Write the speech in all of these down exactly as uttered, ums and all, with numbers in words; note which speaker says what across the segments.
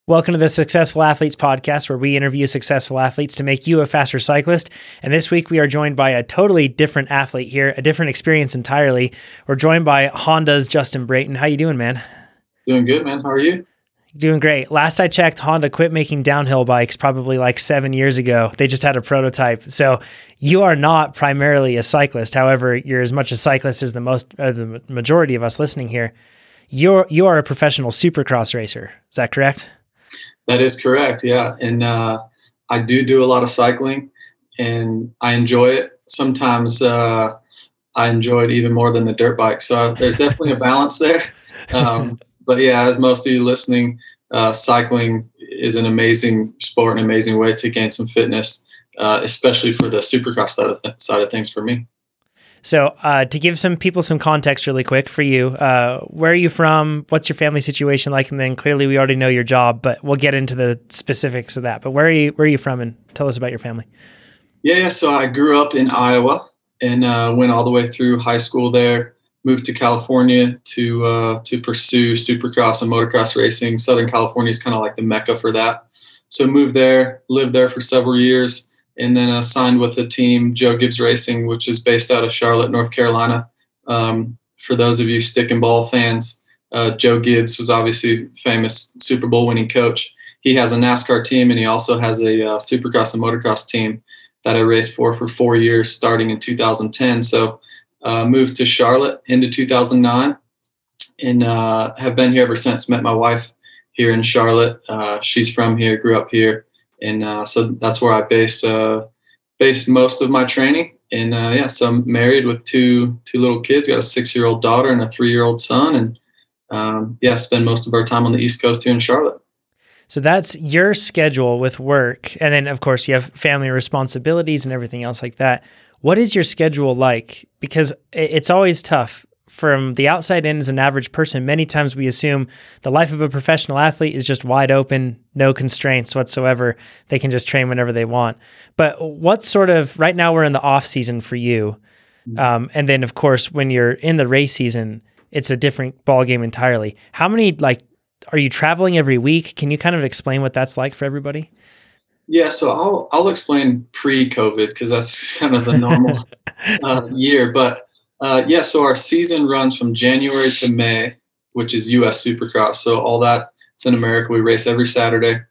Speaker 1: Welcome to the Successful Athletes Podcast, where we interview successful athletes to make you a faster cyclist. And this week we are joined by a totally different athlete here, a different experience entirely. We're joined by Honda's Justin Brayton. How you doing, man?
Speaker 2: Doing good, man. How are you?
Speaker 1: Doing great. Last I checked, Honda quit making downhill bikes probably like seven years ago. They just had a prototype. So you are not primarily a cyclist. However, you're as much a cyclist as the most, or the majority of us listening here. You're you are a professional supercross racer. Is that correct?
Speaker 2: That is correct, yeah. And uh, I do do a lot of cycling, and I enjoy it. Sometimes uh, I enjoy it even more than the dirt bike. So there's definitely a balance there. Um, but yeah, as most of you listening, uh, cycling is an amazing sport, an amazing way to gain some fitness, uh, especially for the supercross side of, th- side of things for me.
Speaker 1: So uh, to give some people some context really quick for you, uh, where are you from? What's your family situation like? And then clearly we already know your job, but we'll get into the specifics of that. But where are you, where are you from, and tell us about your family?
Speaker 2: Yeah, so I grew up in Iowa and uh, went all the way through high school there, moved to California to uh, to pursue supercross and motocross racing. Southern California is kind of like the mecca for that. So moved there, lived there for several years, and then uh, signed with a team, Joe Gibbs Racing, which is based out of Charlotte, North Carolina. Um, for those of you stick and ball fans, uh, Joe Gibbs was obviously a famous Super Bowl winning coach. He has a NASCAR team, and he also has a uh, Supercross and motocross team that I raced for for four years, starting in two thousand ten. So uh, moved to Charlotte into two thousand nine, and uh, have been here ever since. Met my wife here in Charlotte. Uh, she's from here, grew up here. And uh, so that's where I base uh, base most of my training. And uh, yeah, so I'm married with two two little kids. Got a six year old daughter and a three year old son. And um, yeah, spend most of our time on the East Coast here in Charlotte.
Speaker 1: So that's your schedule with work, and then of course you have family responsibilities and everything else like that. What is your schedule like? Because it's always tough. From the outside in as an average person, many times we assume the life of a professional athlete is just wide open, no constraints whatsoever. They can just train whenever they want. But what sort of, right now we're in the off season for you. Um, and then of course, when you're in the race season, it's a different ball game entirely. How many, like, are you traveling every week? Can you kind of explain what that's like for everybody?
Speaker 2: Yeah, so I'll, I'll explain pre-COVID because that's kind of the normal uh, year. But Uh, yeah, so our season runs from January to May, which is U S Supercross. So all that is in America. We race every Saturday.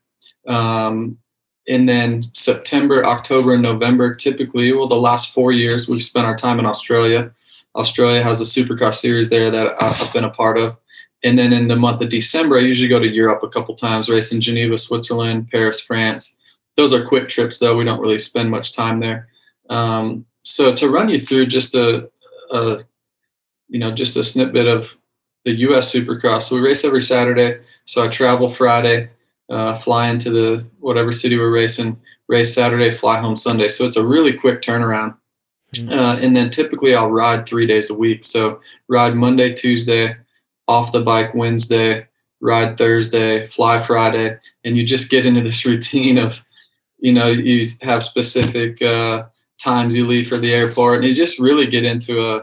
Speaker 2: Um, and then September, October, and November, typically, well, the last four years, we've spent our time in Australia. Australia has a Supercross series there that I've been a part of. And then in the month of December, I usually go to Europe a couple times, race in Geneva, Switzerland, Paris, France. Those are quick trips, though. We don't really spend much time there. Um, so to run you through just a Uh, you know, just a snippet of the U S Supercross. So we race every Saturday. So I travel Friday, uh, fly into the whatever city we're racing, race Saturday, fly home Sunday. So it's a really quick turnaround. Mm-hmm. Uh, and then typically I'll ride three days a week. So ride Monday, Tuesday, off the bike Wednesday, ride Thursday, fly Friday, and you just get into this routine of, you know, you have specific uh, times you leave for the airport, and you just really get into a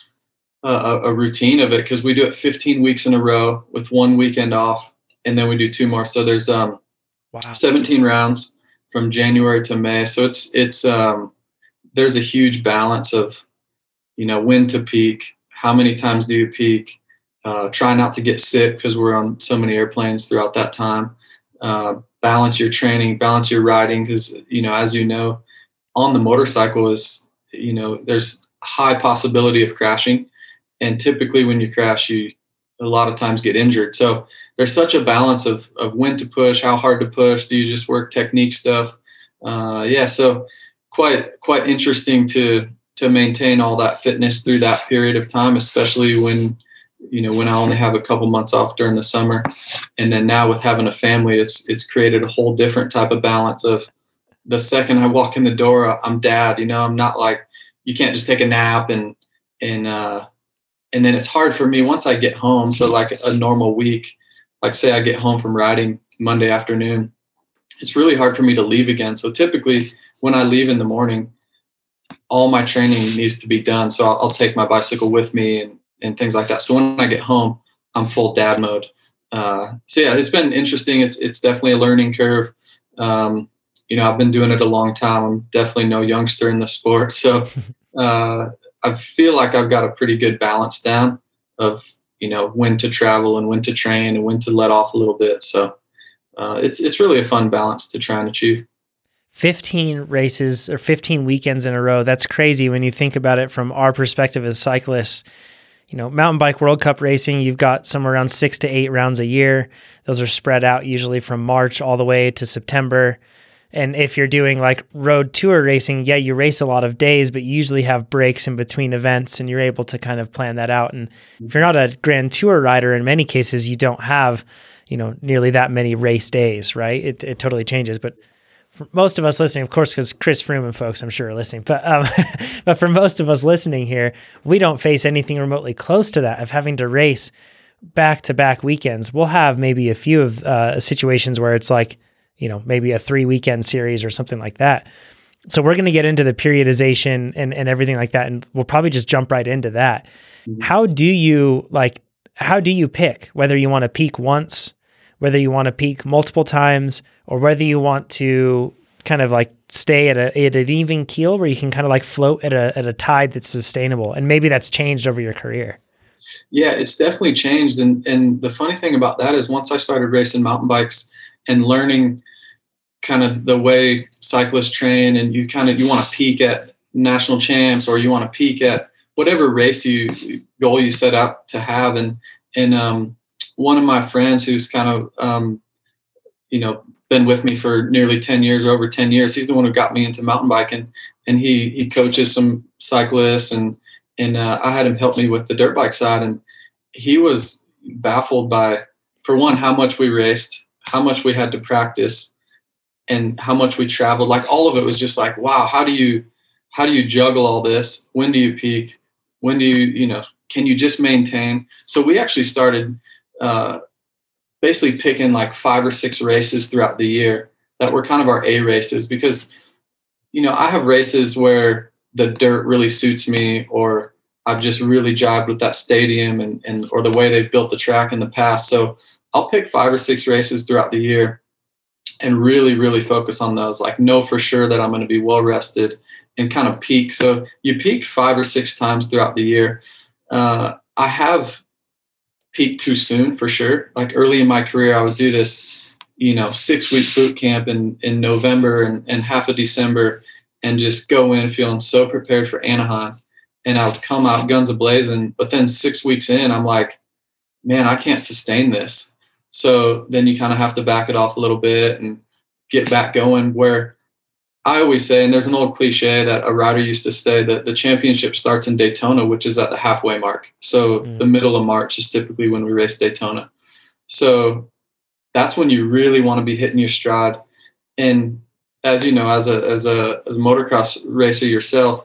Speaker 2: a, a routine of it because we do it fifteen weeks in a row with one weekend off, and then we do two more. So there's um wow. seventeen rounds from January to May. So it's it's um there's a huge balance of, you know, when to peak, how many times do you peak, uh, try not to get sick because we're on so many airplanes throughout that time. Uh, balance your training, balance your riding because, you know, as you know, on the motorcycle is, you know, there's high possibility of crashing. And typically when you crash, you a lot of times get injured. So there's such a balance of, of when to push, how hard to push. Do you just work technique stuff? Uh, yeah. So quite, quite interesting to, to maintain all that fitness through that period of time, especially when, you know, when I only have a couple months off during the summer. And then now with having a family, it's, it's created a whole different type of balance of, the second I walk in the door, I'm dad, you know, I'm not like, you can't just take a nap and, and, uh, and then it's hard for me once I get home. So like a normal week, like say I get home from riding Monday afternoon, it's really hard for me to leave again. So typically when I leave in the morning, all my training needs to be done. So I'll, I'll take my bicycle with me and, and things like that. So when I get home, I'm full dad mode. uh, so yeah, it's been interesting. It's it's definitely a learning curve. Um, you know, I've been doing it a long time. I'm definitely no youngster in the sport, so uh, I feel like I've got a pretty good balance down of, you know, when to travel and when to train and when to let off a little bit. So uh, it's it's really a fun balance to try and achieve.
Speaker 1: fifteen races or fifteen weekends in a row. That's crazy when you think about it from our perspective as cyclists. You know, mountain bike World Cup racing, you've got somewhere around six to eight rounds a year. Those are spread out usually from March all the way to September. And if you're doing like road tour racing, yeah, you race a lot of days, but you usually have breaks in between events and you're able to kind of plan that out. And if you're not a grand tour rider, in many cases, you don't have, you know, nearly that many race days, right? It, it totally changes. But for most of us listening, of course, because Chris Froome and folks, I'm sure, are listening, but um, but for most of us listening here, we don't face anything remotely close to that of having to race back-to-back weekends. We'll have maybe a few of uh, situations where it's like, you know, maybe a three-weekend series or something like that. So we're going to get into the periodization and, and everything like that, and we'll probably just jump right into that. Mm-hmm. How do you, like, how do you pick whether you want to peak once, whether you want to peak multiple times, or whether you want to kind of like stay at a at an even keel where you can kind of like float at a at a tide that's sustainable? And maybe that's changed over your career.
Speaker 2: Yeah, it's definitely changed. And and the funny thing about that is once I started racing mountain bikes and learning kind of the way cyclists train, and you kind of you want to peak at national champs, or you want to peak at whatever race you goal you set out to have. And and um one of my friends who's kind of, um, you know, been with me for nearly ten years, or over ten years, he's the one who got me into mountain biking, and he, he coaches some cyclists, and, and uh, I had him help me with the dirt bike side. And he was baffled by, for one, how much we raced, how much we had to practice, and how much we traveled. Like all of it was just like, wow, how do you, how do you juggle all this? When do you peak? When do you, you know, can you just maintain? So we actually started, uh, basically picking like five or six races throughout the year that were kind of our A races, because, you know, I have races where the dirt really suits me, or I've just really jived with that stadium and, and, or the way they've built the track in the past. So I'll pick five or six races throughout the year and really, really focus on those, like know for sure that I'm going to be well rested and kind of peak. So you peak five or six times throughout the year. Uh, I have peaked too soon for sure. Like early in my career, I would do this, you know, six week boot camp in, in November and, and half of December, and just go in feeling so prepared for Anaheim. And I would come out guns a-blazing, but then six weeks in, I'm like, man, I can't sustain this. So then you kind of have to back it off a little bit and get back going. Where I always say, and there's an old cliche that a rider used to say, that the championship starts in Daytona, which is at the halfway mark. So mm. the middle of March is typically when we race Daytona. So that's when you really want to be hitting your stride. And as you know, as a as a, as a motocross racer yourself,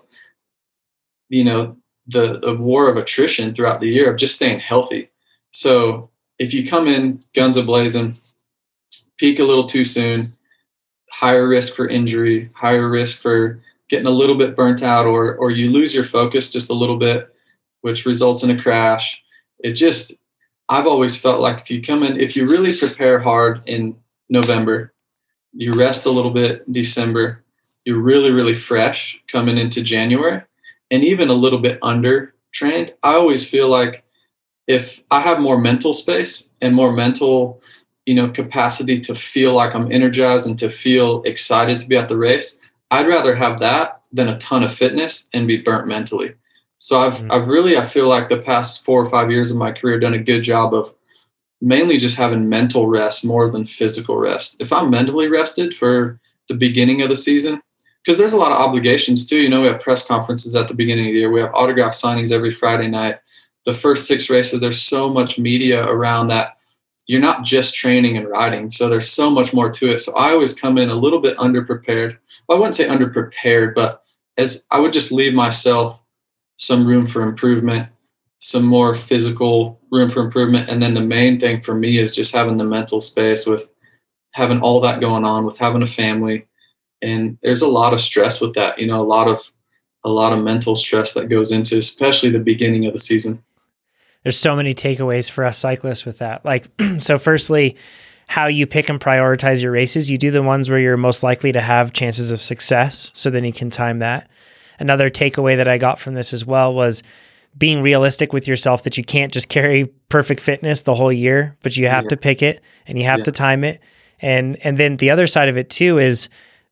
Speaker 2: you know, the, the war of attrition throughout the year of just staying healthy. So if you come in guns a-blazing, peak a little too soon, higher risk for injury, higher risk for getting a little bit burnt out, or or you lose your focus just a little bit, which results in a crash. It just, I've always felt like if you come in, if you really prepare hard in November, you rest a little bit in December, you're really, really fresh coming into January, and even a little bit under trained. I always feel like if I have more mental space and more mental, you know, capacity to feel like I'm energized and to feel excited to be at the race, I'd rather have that than a ton of fitness and be burnt mentally. So I've, mm-hmm. I've really, I feel like the past four or five years of my career done a good job of mainly just having mental rest more than physical rest. If I'm mentally rested for the beginning of the season, because there's a lot of obligations too. You know, we have press conferences at the beginning of the year. We have autograph signings every Friday night. The first six races, there's so much media around that. You're not just training and riding. So there's so much more to it. So I always come in a little bit underprepared. Well, I wouldn't say underprepared, but as I would just leave myself some room for improvement, some more physical room for improvement. And then the main thing for me is just having the mental space with having all that going on, with having a family. And there's a lot of stress with that, you know, a lot of, a lot of mental stress that goes into, especially the beginning of the season.
Speaker 1: there's so many takeaways for us cyclists with that. Like, so firstly, how you pick and prioritize your races. You do the ones where you're most likely to have chances of success. So then you can time that. Another takeaway that I got from this as well was being realistic with yourself that you can't just carry perfect fitness the whole year, but you have yeah. to pick it and you have yeah. to time it. And, and then the other side of it too is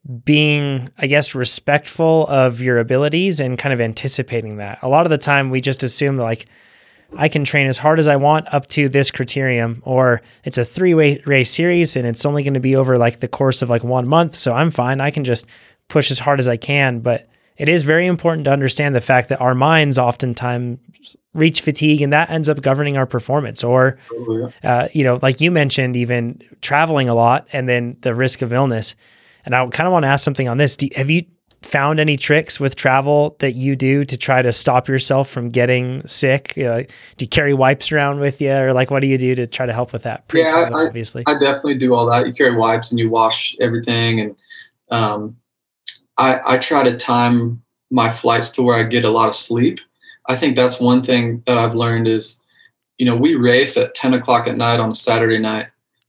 Speaker 1: being, I guess, respectful of your abilities and kind of anticipating that. A lot of the time we just assume like, I can train as hard as I want up to this criterium, or it's a three-way race series and it's only going to be over like the course of like one month. So I'm fine. I can just push as hard as I can. But it is very important to understand the fact that our minds oftentimes reach fatigue and that ends up governing our performance. Or, uh, you know, like you mentioned, even traveling a lot and then the risk of illness. And I kind of want to ask something on this. Do, have you found any tricks with travel that you do to try to stop yourself from getting sick? You know, do you carry wipes around with you, or like what do you do to try to help with that?
Speaker 2: Yeah, I, obviously. I definitely do all that. You carry wipes and you wash everything, and um, I, I try to time my flights to where I get a lot of sleep. I think that's one thing that I've learned is, you know, we race at ten o'clock at night on a Saturday night.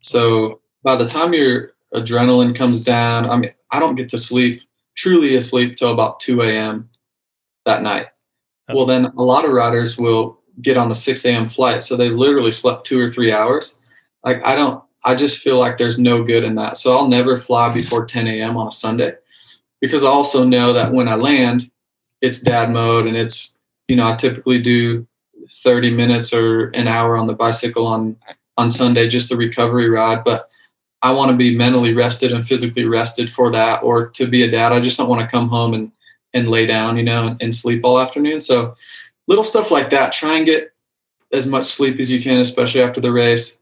Speaker 2: So by the time your adrenaline comes down, I mean, I don't get to sleep truly asleep till about two a.m. that night. Oh. Well, then a lot of riders will get on the six a.m. flight. So they've literally slept two or three hours. Like I don't, I just feel like there's no good in that. So I'll never fly before ten a.m. on a Sunday, because I also know that when I land, it's dad mode, and it's, you know, I typically do thirty minutes or an hour on the bicycle on, on Sunday, just a recovery ride. But I want to be mentally rested and physically rested for that, or to be a dad. I just don't want to come home and, and lay down, you know, and, and sleep all afternoon. So little stuff like that, try and get as much sleep as you can, especially after the race.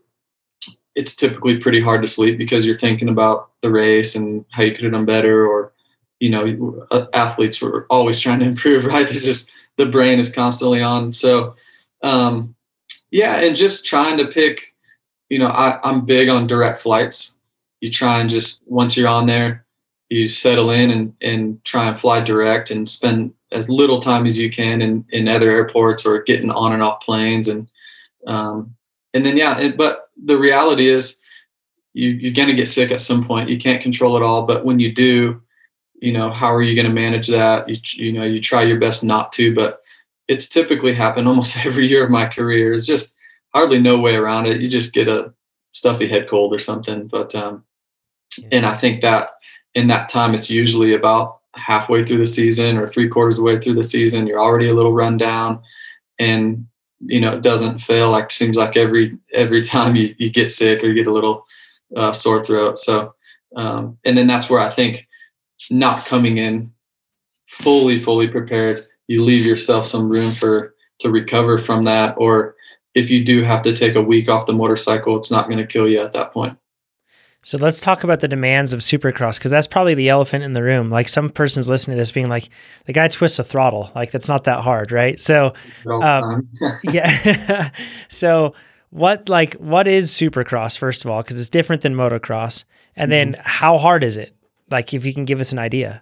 Speaker 2: It's typically pretty hard to sleep because you're thinking about the race and how you could have done better, or, you know, athletes are always trying to improve, right? It's just, the brain is constantly on. So, um, yeah. And just trying to pick, you know, I, I'm big on direct flights. You try and just, once you're on there, you settle in and, and try and fly direct and spend as little time as you can in, in other airports or getting on and off planes. And, um, and then, yeah, it, but the reality is you, you're going to get sick at some point. You can't control it all. But when you do, you know, how are you going to manage that? You, you know, you try your best not to, but it's typically happened almost every year of my career. It's just hardly no way around it. You just get a stuffy head cold or something. But, um, yeah. and I think that in that time, it's usually about halfway through the season or three quarters of the way through the season. You're already a little run down, and, you know, it doesn't fail. Like, seems like every, every time you, you get sick or you get a little uh, sore throat. So, um, and then that's where I think not coming in fully, fully prepared, you leave yourself some room for, to recover from that. Or if you do have to take a week off the motorcycle, it's not going to kill you at that point.
Speaker 1: So let's talk about the demands of Supercross, because that's probably the elephant in the room. Like, some person's listening to this being like, the guy twists a throttle. Like, that's not that hard, right? So, um, yeah. So what, like, what is Supercross, first of all? Because it's different than motocross. And mm-hmm. then how hard is it? Like, if you can give us an idea.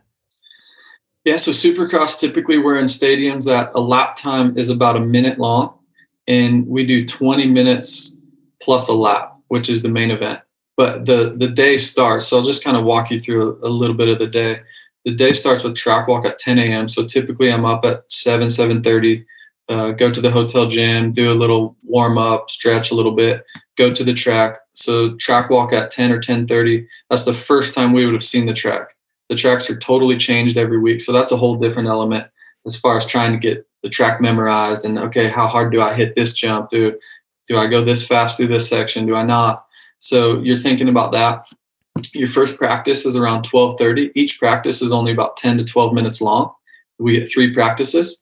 Speaker 2: Yeah, so Supercross, typically we're in stadiums that a lap time is about a minute long, and we do twenty minutes plus a lap, which is the main event. But the, the day starts, so I'll just kind of walk you through a, a little bit of the day. The day starts with track walk at ten a.m. So typically I'm up at seven, seven thirty, uh, go to the hotel gym, do a little warm up, stretch a little bit, go to the track. So track walk at ten or ten thirty, that's the first time we would have seen the track. The tracks are totally changed every week. So that's a whole different element as far as trying to get the track memorized and, okay, how hard do I hit this jump? Do, do I go this fast through this section? Do I not? So you're thinking about that. Your first practice is around twelve thirty. Each practice is only about ten to twelve minutes long. We get three practices,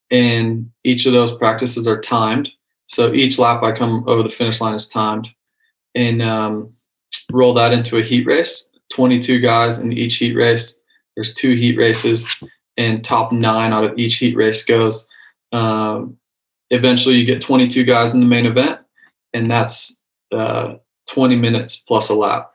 Speaker 2: and each of those practices are timed. So each lap I come over the finish line is timed, and um, roll that into a heat race. twenty-two guys in each heat race. There's two heat races, and top nine out of each heat race goes. Um, eventually you get twenty-two guys in the main event, and that's uh, twenty minutes plus a lap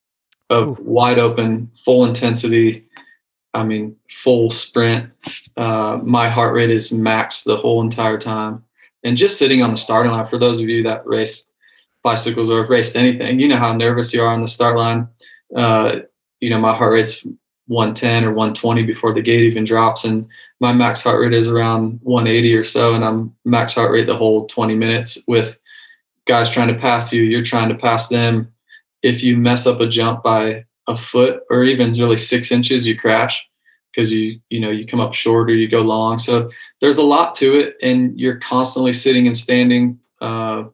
Speaker 2: of Ooh. Wide open, full intensity. I mean, full sprint. Uh, my heart rate is max the whole entire time. And just sitting on the starting line, for those of you that race bicycles or have raced anything, you know how nervous you are on the start line. Uh, you know, my heart rate's one ten or one twenty before the gate even drops. And my max heart rate is around one eighty or so. And I'm max heart rate the whole twenty minutes with guys trying to pass you. You're trying to pass them. If you mess up a jump by a foot or even really six inches, you crash because you, you know, you come up short or you go long. So there's a lot to it, and you're constantly sitting and standing, uh,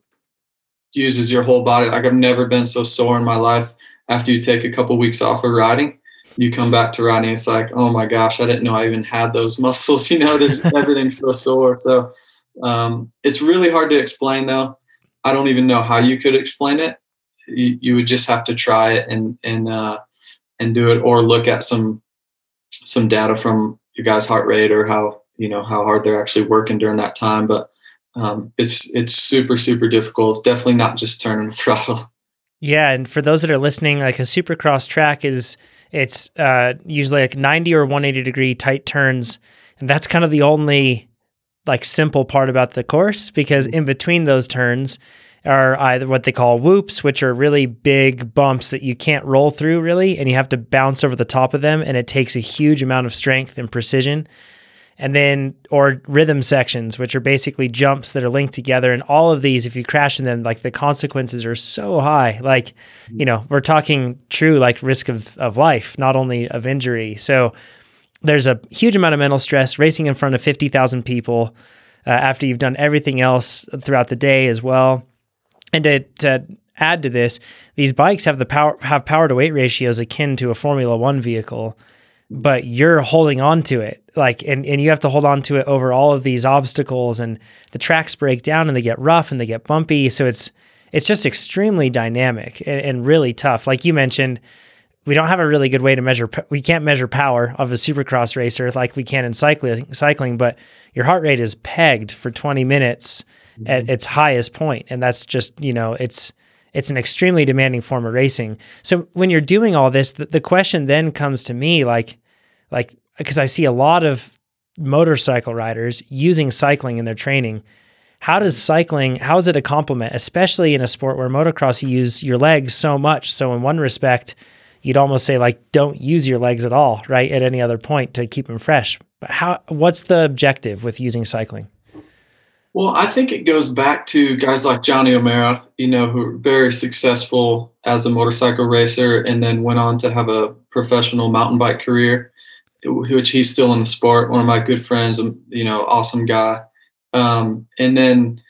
Speaker 2: uses your whole body. Like I've never been so sore in my life. After you take a couple weeks off of riding, you come back to riding. It's like, oh my gosh, I didn't know I even had those muscles. You know, there's everything's so sore. So um, it's really hard to explain though. I don't even know how you could explain it. You, you would just have to try it and, and, uh, and do it, or look at some, some data from your guy's heart rate or how, you know, how hard they're actually working during that time. But um, it's, it's super, super difficult. It's definitely not just turning the throttle.
Speaker 1: Yeah. And for those that are listening, like a supercross track is, it's uh, usually like ninety or one hundred eighty degree tight turns. And that's kind of the only like simple part about the course, because in between those turns are either what they call whoops, which are really big bumps that you can't roll through really, and you have to bounce over the top of them, and it takes a huge amount of strength and precision. And then, or rhythm sections, which are basically jumps that are linked together. And all of these, if you crash in them, like the consequences are so high. Like, you know, we're talking true like risk of, of life, not only of injury. So there's a huge amount of mental stress racing in front of fifty thousand people uh, after you've done everything else throughout the day as well. And to, to add to this, these bikes have the power, have power to weight ratios akin to a Formula One vehicle, but you're holding on to it. Like, and, and you have to hold on to it over all of these obstacles, and the tracks break down and they get rough and they get bumpy. So it's, it's just extremely dynamic and, and really tough. Like you mentioned, we don't have a really good way to measure, we can't measure power of a supercross racer like we can in cycling, cycling, but your heart rate is pegged for twenty minutes mm-hmm. at its highest point. And that's just, you know, it's, it's an extremely demanding form of racing. So when you're doing all this, the, the question then comes to me, like, like, because I see a lot of motorcycle riders using cycling in their training. How does cycling, how is it a complement, especially in a sport where motocross, you use your legs so much? So in one respect, you'd almost say like, don't use your legs at all, right? At any other point to keep them fresh. But how, what's the objective with using cycling?
Speaker 2: Well, I think it goes back to guys like Johnny O'Mara, you know, who are very successful as a motorcycle racer and then went on to have a professional mountain bike career, which he's still in the sport. One of my good friends, you know, awesome guy. Um, and then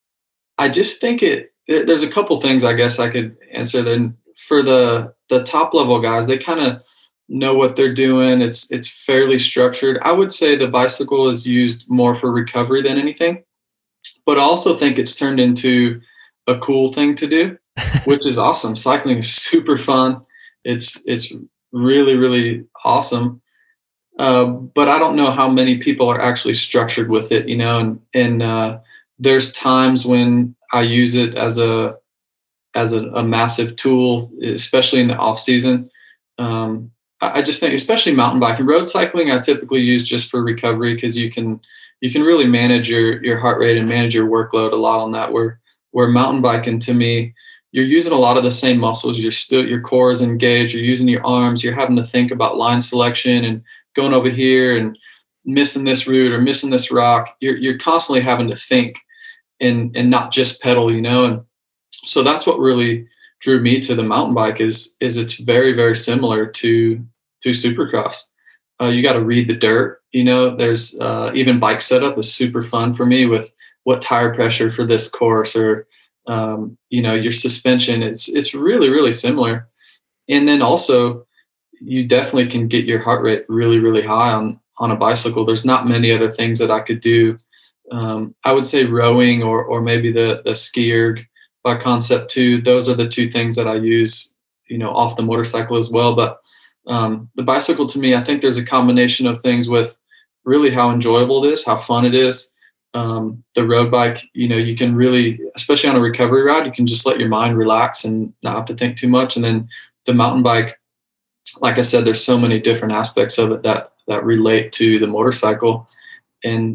Speaker 2: I just think it, there's a couple things I guess I could answer. Then for the, the top level guys, they kind of know what they're doing. It's, it's fairly structured. I would say the bicycle is used more for recovery than anything, but I also think it's turned into a cool thing to do, which is awesome. Cycling is super fun. It's, it's really, really awesome. Uh, but I don't know how many people are actually structured with it, you know, and, and uh, there's times when I use it as a, as a, a massive tool, especially in the off season. Um, I, I just think, especially mountain biking, road cycling, I typically use just for recovery, because you can, you can really manage your, your heart rate and manage your workload a lot on that. Where, where mountain biking, to me, you're using a lot of the same muscles. You're still, your core is engaged. You're using your arms. You're having to think about line selection and going over here and missing this route or missing this rock. You're, you're constantly having to think and, and not just pedal, you know? And so that's what really drew me to the mountain bike is, is it's very, very similar to, to Supercross. Uh, you got to read the dirt, you know, there's uh, even bike setup is super fun for me with what tire pressure for this course, or, um, you know, your suspension. It's, it's really, really similar. And then also, you definitely can get your heart rate really, really high on, on a bicycle. There's not many other things that I could do. Um, I would say rowing or, or maybe the, the ski erg by Concept two. Those are the two things that I use, you know, off the motorcycle as well. But um, the bicycle, to me, I think there's a combination of things with really how enjoyable it is, how fun it is. Um, the road bike, you know, you can really, especially on a recovery ride, you can just let your mind relax and not have to think too much. And then the mountain bike, like I said, there's so many different aspects of it that, that relate to the motorcycle. And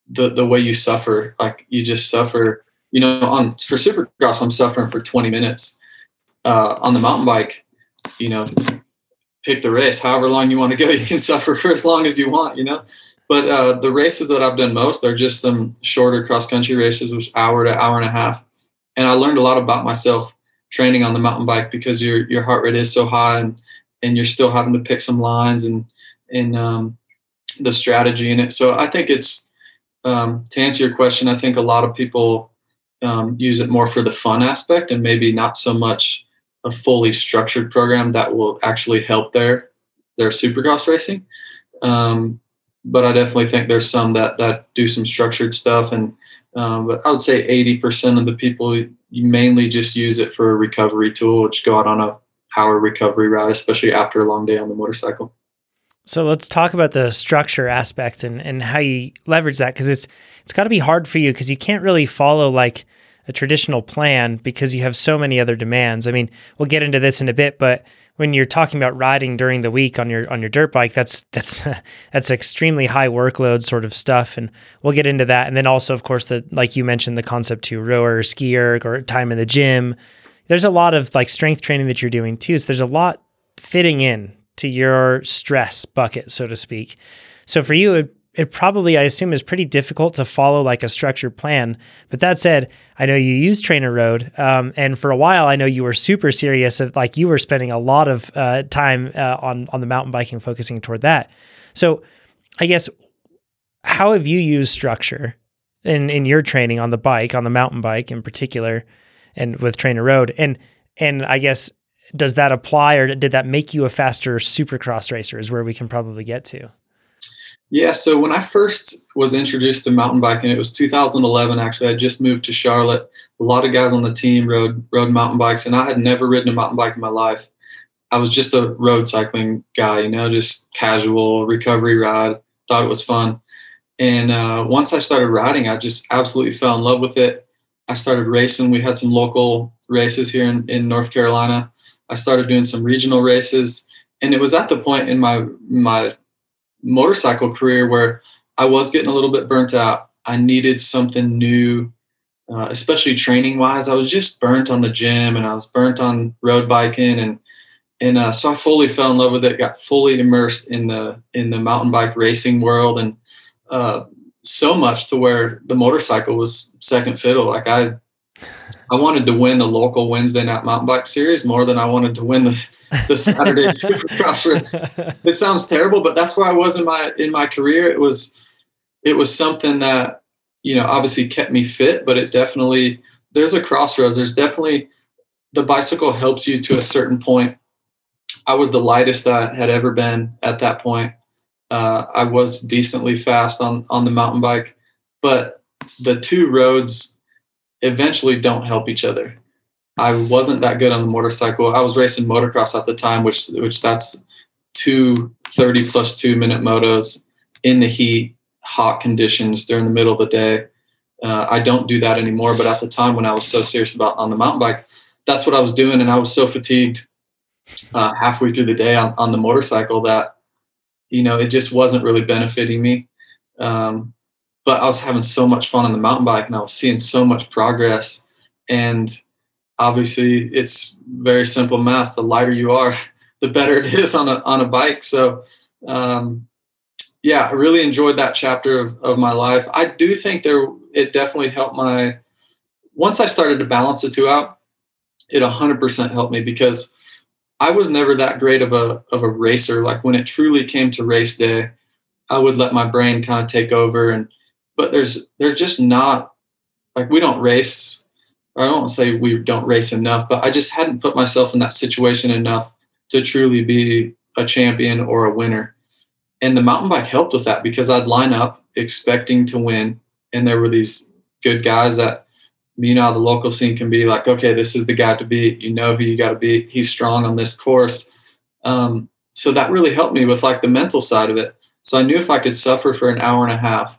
Speaker 2: the the way you suffer. Like you just suffer. You know, on for Supercross, I'm suffering for twenty minutes. Uh, on the mountain bike, you know, pick the race, however long you want to go, you can suffer for as long as you want, you know. But uh, the races that I've done most are just some shorter cross country races, which hour to hour and a half. And I learned a lot about myself training on the mountain bike because your your heart rate is so high, and and you're still having to pick some lines and and um, the strategy in it. So I think it's um, to answer your question, I think a lot of people um, use it more for the fun aspect and maybe not so much a fully structured program that will actually help their their supercross racing. Um, but I definitely think there's some that that do some structured stuff, and um, but I would say eighty percent of the people, you mainly just use it for a recovery tool, just go out on a hour recovery ride, especially after a long day on the motorcycle.
Speaker 1: So let's talk about the structure aspect and, and how you leverage that, because it's it's got to be hard for you because you can't really follow like a traditional plan because you have so many other demands. I mean, we'll get into this in a bit, but when you're talking about riding during the week on your on your dirt bike, that's that's that's extremely high workload sort of stuff, and we'll get into that. And then also, of course, the like you mentioned, the concept to rower, skier, or time in the gym. There's a lot of like strength training that you're doing too. So there's a lot fitting in to your stress bucket, so to speak. So for you, it, it probably, I assume, is pretty difficult to follow like a structured plan. But that said, I know you use TrainerRoad, um, and for a while, I know you were super serious. Of, like you were spending a lot of uh, time uh, on on the mountain biking, focusing toward that. So, I guess, how have you used structure in in your training on the bike, on the mountain bike in particular, and with TrainerRoad? And and I guess, does that apply, or did that make you a faster supercross racer? Is where we can probably get to.
Speaker 2: Yeah, so when I first was introduced to mountain biking, it was two thousand eleven. Actually, I just moved to Charlotte. A lot of guys on the team rode rode mountain bikes, and I had never ridden a mountain bike in my life. I was just a road cycling guy, you know, just casual recovery ride. Thought it was fun, and uh, once I started riding, I just absolutely fell in love with it. I started racing. We had some local races here in, in North Carolina. I started doing some regional races, and it was at the point in my my motorcycle career where I was getting a little bit burnt out. I needed something new, uh, especially training wise. I was just burnt on the gym, and I was burnt on road biking, and and uh, so I fully fell in love with it. Got fully immersed in the in the mountain bike racing world, and uh, so much to where the motorcycle was second fiddle. Like I I wanted to win the local Wednesday night mountain bike series more than I wanted to win the the Saturday Supercross race. It sounds terrible, but that's where I was in my in my career. It was it was something that, you know, obviously kept me fit, but it definitely, there's a crossroads. There's definitely, the bicycle helps you to a certain point. I was the lightest I had ever been at that point. Uh, I was decently fast on on the mountain bike, but the two roads eventually don't help each other. I wasn't that good on the motorcycle. I was racing motocross at the time, which which that's two thirty plus two minute motos in the heat, hot conditions during the middle of the day. Uh, I don't do that anymore. But at the time when I was so serious about on the mountain bike, that's what I was doing. And I was so fatigued uh, halfway through the day on, on the motorcycle that, you know, it just wasn't really benefiting me. Um, but I was having so much fun on the mountain bike, and I was seeing so much progress. And obviously it's very simple math. The lighter you are, the better it is on a, on a bike. So, um, yeah, I really enjoyed that chapter of, of my life. I do think there, it definitely helped my, once I started to balance the two out, it a hundred percent helped me, because I was never that great of a, of a racer. Like when it truly came to race day, I would let my brain kind of take over. And, but there's, there's just not, like, we don't race, I don't say we don't race enough, but I just hadn't put myself in that situation enough to truly be a champion or a winner. And the mountain bike helped with that, because I'd line up expecting to win. And there were these good guys that, you know, the local scene can be like, okay, this is the guy to beat. You know who you got to beat. He's strong on this course. Um, so that really helped me with like the mental side of it. So I knew if I could suffer for an hour and a half,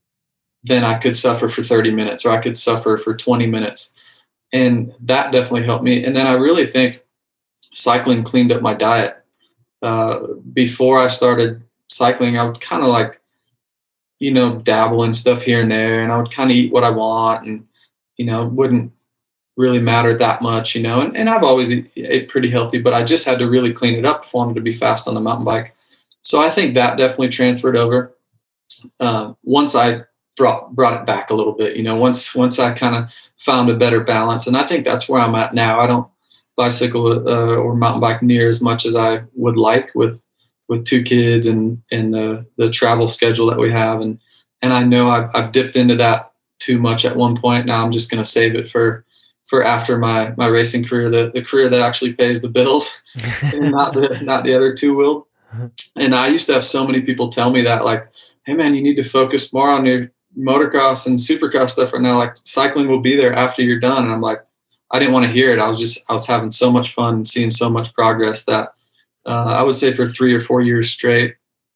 Speaker 2: then I could suffer for thirty minutes, or I could suffer for twenty minutes. And that definitely helped me. And then I really think cycling cleaned up my diet. Uh, before I started cycling, I would kind of like, you know, dabble in stuff here and there, and I would kind of eat what I want, and you know, wouldn't really matter that much, you know. And, and I've always ate, ate pretty healthy, but I just had to really clean it up if I wanted to be fast on the mountain bike. So I think that definitely transferred over. Um, once I brought brought it back a little bit, you know, once once I kind of found a better balance, and I think that's where I'm at now. I don't bicycle uh, or mountain bike near as much as I would like with with two kids and and the the travel schedule that we have, and and I know I've, I've dipped into that too much at one point. Now I'm just going to save it for for after my my racing career, the the career that actually pays the bills, and not the not the other two will. And I used to have so many people tell me that, like, hey man, you need to focus more on your motocross and supercross stuff right now. Like, cycling will be there after you're done. And I'm like, I didn't want to hear it. I was just, I was having so much fun and seeing so much progress that uh, I would say for three or four years straight.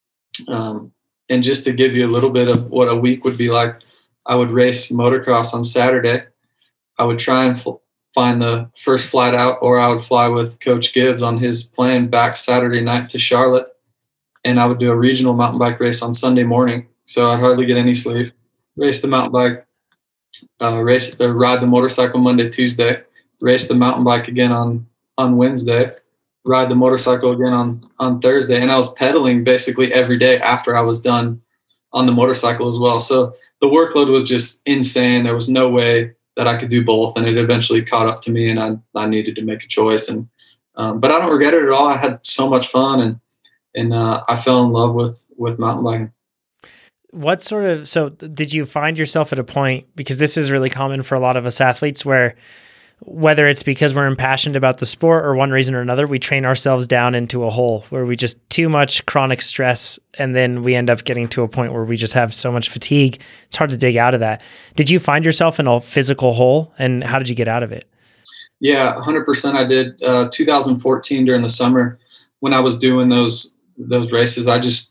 Speaker 2: Um, and just to give you a little bit of what a week would be like, I would race motocross on Saturday. I would try and f- find the first flight out, or I would fly with Coach Gibbs on his plane back Saturday night to Charlotte. And I would do a regional mountain bike race on Sunday morning. So I'd hardly get any sleep. Race the mountain bike, uh, race, uh, ride the motorcycle Monday, Tuesday, race the mountain bike again on, on Wednesday, ride the motorcycle again on, on Thursday. And I was pedaling basically every day after I was done on the motorcycle as well. So the workload was just insane. There was no way that I could do both. And it eventually caught up to me, and I, I needed to make a choice. And, um, but I don't regret it at all. I had so much fun, and, and uh, I fell in love with, with mountain biking.
Speaker 1: What sort of, so did you find yourself at a point, because this is really common for a lot of us athletes, where whether it's because we're impassioned about the sport or one reason or another, we train ourselves down into a hole where we just too much chronic stress, and then we end up getting to a point where we just have so much fatigue. It's hard to dig out of that. Did you find yourself in a physical hole, and how did you get out of it?
Speaker 2: Yeah, one hundred percent I did. Uh, two thousand fourteen during the summer, when I was doing those those races, I just,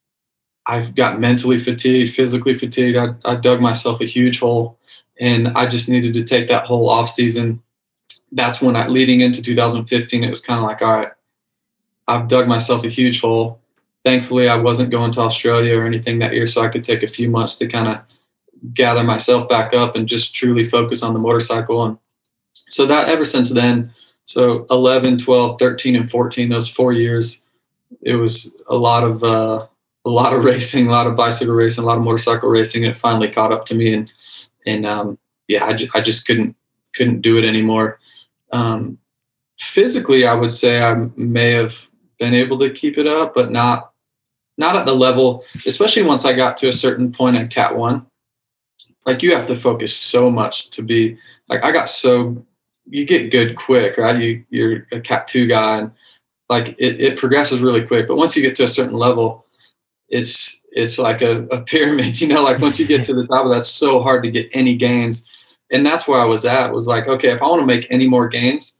Speaker 2: I got mentally fatigued, physically fatigued. I, I dug myself a huge hole, and I just needed to take that whole off season. That's when I, leading into two thousand fifteen, it was kind of like, all right, I've dug myself a huge hole. Thankfully, I wasn't going to Australia or anything that year, so I could take a few months to kind of gather myself back up and just truly focus on the motorcycle. And so that ever since then, so eleven, twelve, thirteen, and fourteen, those four years, it was a lot of, uh, a lot of racing, a lot of bicycle racing, a lot of motorcycle racing. It finally caught up to me, and and um, yeah, I, ju- I just couldn't couldn't do it anymore. Um, physically, I would say I may have been able to keep it up, but not not at the level. Especially once I got to a certain point at Cat One, like, you have to focus so much to be like, I got so, you get good quick, right? You you're a Cat Two guy, and like it, it progresses really quick. But once you get to a certain level, it's it's like a, a pyramid, you know, like once you get to the top of that, it's so hard to get any gains. And that's where I was at, was like, okay, if I want to make any more gains,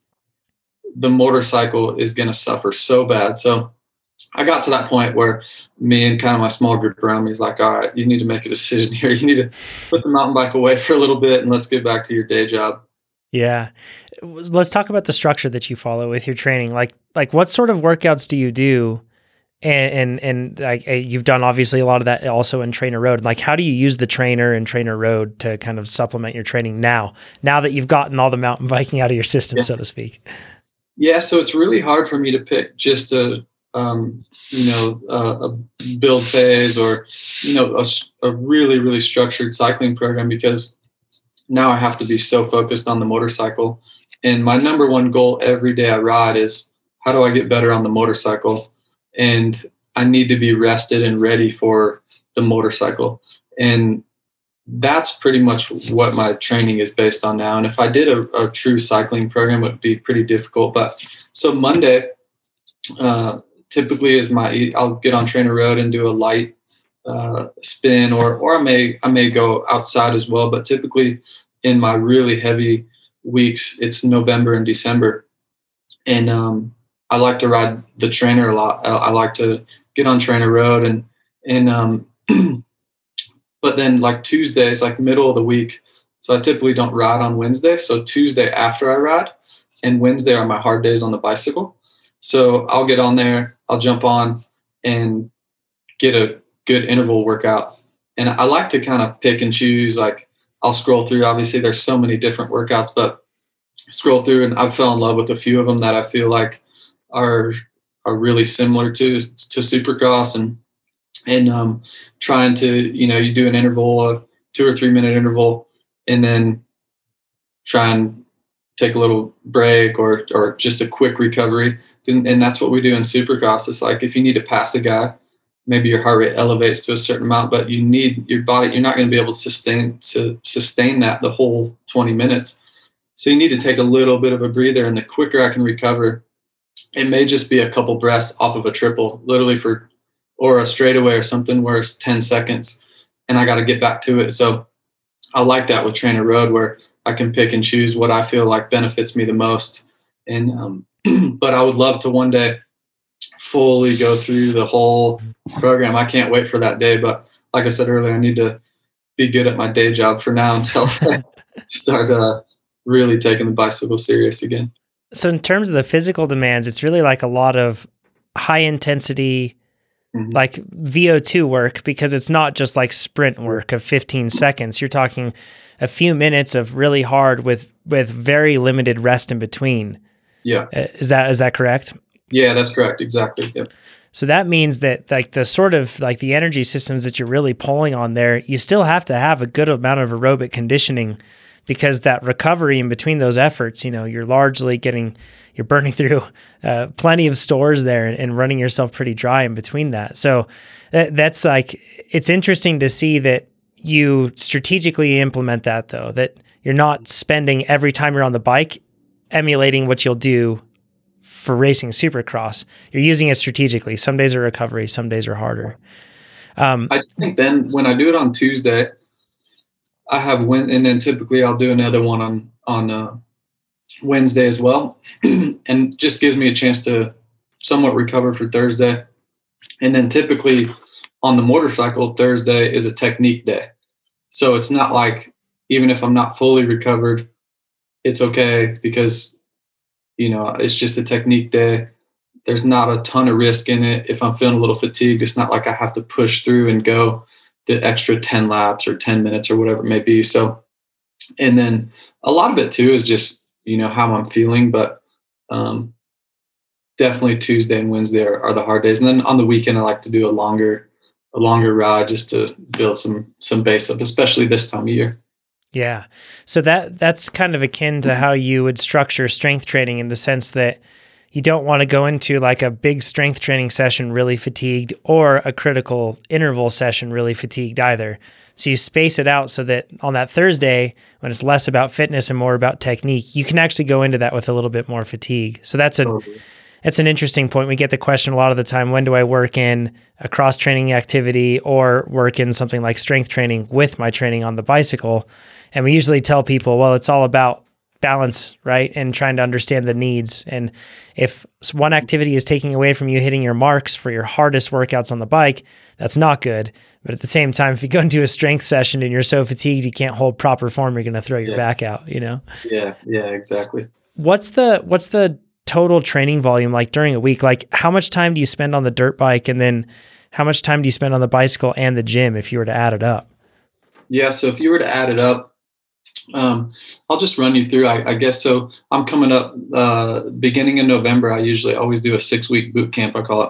Speaker 2: the motorcycle is going to suffer so bad. So I got to that point where me and kind of my small group around me is like, all right, you need to make a decision here. You need to put the mountain bike away for a little bit, and let's get back to your day job.
Speaker 1: Yeah. Let's talk about the structure that you follow with your training. Like, like what sort of workouts do you do? And, and, and like you've done obviously a lot of that also in Trainer Road. Like, how do you use the trainer and Trainer Road to kind of supplement your training now, now that you've gotten all the mountain biking out of your system,
Speaker 2: Yeah.
Speaker 1: so to speak?
Speaker 2: Yeah. So it's really hard for me to pick just a, um, you know, uh, a build phase, or, you know, a, a really, really structured cycling program, because now I have to be so focused on the motorcycle. And my number one goal every day I ride is, how do I get better on the motorcycle? And I need to be rested and ready for the motorcycle. And that's pretty much what my training is based on now. And if I did a, a true cycling program, it would be pretty difficult. But so Monday uh, typically is my, I'll get on Trainer Road and do a light uh, spin, or, or I may, I may go outside as well. But typically in my really heavy weeks, it's November and December. And, um, I like to ride the trainer a lot. I, I like to get on Trainer Road, and, and, um, but then like Tuesdays, like middle of the week. So I typically don't ride on Wednesday. So Tuesday after I ride, and Wednesday are my hard days on the bicycle. So I'll get on there, I'll jump on and get a good interval workout And I like to kind of pick and choose. Like I'll scroll through. Obviously, there's so many different workouts, but scroll through and I fell in love with a few of them that I feel like are are really similar to to Supercross and and um, trying to you know you do an interval, a two or three minute interval, and then try and take a little break or or just a quick recovery. And, and that's what we do in Supercross. It's like if you need to pass a guy, maybe your heart rate elevates to a certain amount, but you need your body. You're not going to be able to sustain to sustain that the whole twenty minutes. So you need to take a little bit of a breather, and the quicker I can recover, it may just be a couple breaths off of a triple, literally for, or a straightaway or something where it's ten seconds, and I got to get back to it. So I like that with Trainer Road, where I can pick and choose what I feel like benefits me the most. And um, but I would love to one day fully go through the whole program. I can't wait for that day. But like I said earlier, I need to be good at my day job for now until I start uh, really taking the bicycle serious again.
Speaker 1: So in terms of the physical demands, it's really like a lot of high intensity, mm-hmm. like V O two work, because it's not just like sprint work of fifteen seconds. You're talking a few minutes of really hard with, with very limited rest in between.
Speaker 2: Yeah.
Speaker 1: Uh, is that, is that correct?
Speaker 2: Yeah, that's correct. Exactly. Yep.
Speaker 1: So that means that like the sort of like the energy systems that you're really pulling on there, you still have to have a good amount of aerobic conditioning, because that recovery in between those efforts, you know, you're largely getting, you're burning through uh, plenty of stores there and, and running yourself pretty dry in between that. So that, that's like, it's interesting to see that you strategically implement that though, that you're not spending every time you're on the bike emulating what you'll do for racing Supercross. You're using it strategically. Some days are recovery, some days are harder. Um,
Speaker 2: I think then when I do it on Tuesday, I have win, and then typically I'll do another one on on uh, Wednesday as well, and just gives me a chance to somewhat recover for Thursday. And then typically on the motorcycle, Thursday is a technique day, so it's not like even if I'm not fully recovered, it's okay because you know it's just a technique day. There's not a ton of risk in it. If I'm feeling a little fatigued, it's not like I have to push through and go the extra ten laps or ten minutes or whatever it may be. So, and then a lot of it too is just, you know, how I'm feeling, but um, definitely Tuesday and Wednesday are, are the hard days. And then on the weekend, I like to do a longer, a longer ride just to build some, some base up, especially this time of year.
Speaker 1: Yeah. So that, that's kind of akin to how you would structure strength training, in the sense that you don't want to go into like a big strength training session really fatigued, or a critical interval session really fatigued either. So you space it out so that on that Thursday, when it's less about fitness and more about technique, you can actually go into that with a little bit more fatigue. So that's an,
Speaker 2: Totally.
Speaker 1: It's an interesting point. We get the question a lot of the time, when do I work in a cross training activity or work in something like strength training with my training on the bicycle? And we usually tell people, well, it's all about balance, right? And trying to understand the needs. And if one activity is taking away from you hitting your marks for your hardest workouts on the bike, that's not good. But at the same time, if you go into a strength session and you're so fatigued you can't hold proper form, you're going to throw your
Speaker 2: yeah.
Speaker 1: back out, you know?
Speaker 2: Yeah, yeah, exactly.
Speaker 1: What's the what's the total training volume like during a week? Like how much time do you spend on the dirt bike, and then how much time do you spend on the bicycle and the gym if you were to add it up?
Speaker 2: Yeah, so if you were to add it up, Um, I'll just run you through, I, I guess. So I'm coming up uh, beginning in November. I usually always do a six week boot camp, I call it.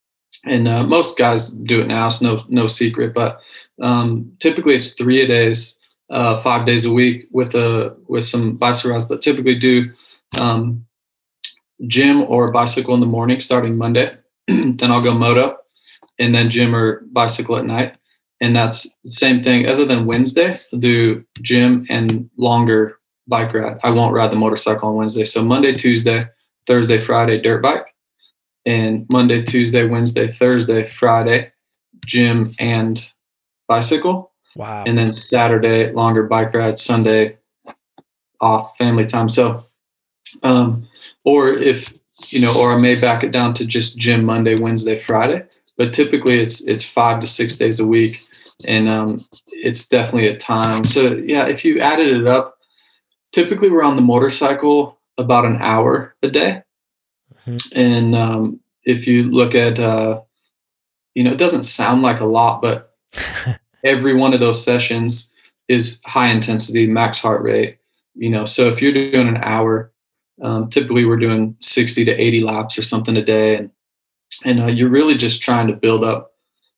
Speaker 2: And uh, most guys do it now. It's no, no secret, but um, typically it's three a days, uh, five days a week with a, with some bicycle rides, but typically do um, gym or bicycle in the morning starting Monday. Then I'll go moto, and then gym or bicycle at night. And that's the same thing. Other than Wednesday, I'll do gym and longer bike ride. I won't ride the motorcycle on Wednesday. So Monday, Tuesday, Thursday, Friday, dirt bike. And Monday, Tuesday, Wednesday, Thursday, Friday, gym and bicycle.
Speaker 1: Wow.
Speaker 2: And then Saturday, longer bike ride. Sunday, off, family time. So, um, or if, you know, or I may back it down to just gym Monday, Wednesday, Friday. But typically it's it's five to six days a week, and um, it's definitely a time. So yeah, if you added it up, typically we're on the motorcycle about an hour a day, mm-hmm. and um, if you look at, uh, you know, it doesn't sound like a lot, but every one of those sessions is high intensity, max heart rate. You know, so if you're doing an hour, um, typically we're doing sixty to eighty laps or something a day, and and uh, you're really just trying to build up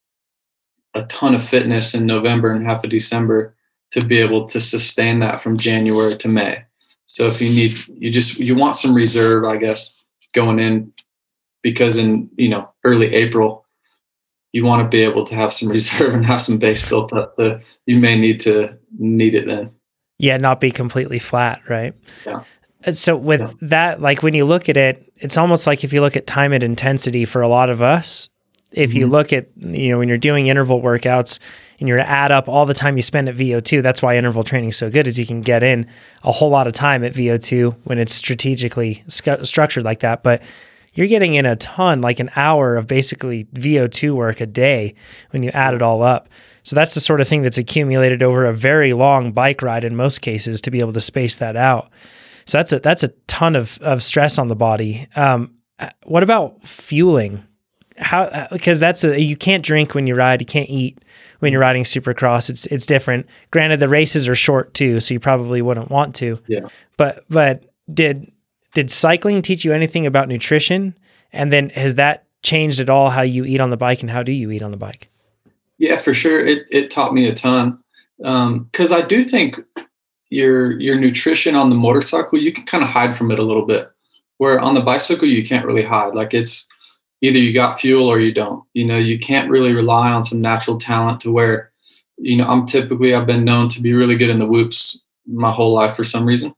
Speaker 2: a ton of fitness in November and half of December to be able to sustain that from January to May. So if you need, you just, you want some reserve, I guess, going in, because in, you know, early April, you want to be able to have some reserve and have some base built up. The, you may need to need it then.
Speaker 1: Yeah. Not be completely flat. Right.
Speaker 2: Yeah.
Speaker 1: So with
Speaker 2: Yeah.
Speaker 1: that, like when you look at it, it's almost like if you look at time and intensity for a lot of us, if you
Speaker 2: Mhm.
Speaker 1: look at, you know, when you're doing interval workouts and you're to add up all the time you spend at V O two, that's why interval training is so good, is you can get in a whole lot of time at V O two when it's strategically sc- structured like that. But you're getting in a ton, like an hour of basically V O two work a day when you add it all up. So that's the sort of thing that's accumulated over a very long bike ride in most cases to be able to space that out. So that's a, that's a ton of, of stress on the body. Um, what about fueling? How, because that's a, you can't drink when you ride, you can't eat when you're riding Supercross. It's, it's different. Granted, the races are short too, so you probably wouldn't want to,
Speaker 2: Yeah.
Speaker 1: but, but did, did cycling teach you anything about nutrition? And then has that changed at all how you eat on the bike, and how do you eat on the bike?
Speaker 2: Yeah, for sure. It, it taught me a ton. Um, cause I do think your, your nutrition on the motorcycle, you can kind of hide from it a little bit, where on the bicycle, you can't really hide. Like it's, either you got fuel or you don't. You know, you can't really rely on some natural talent to where, you know, I'm typically, I've been known to be really good in the whoops my whole life for some reason.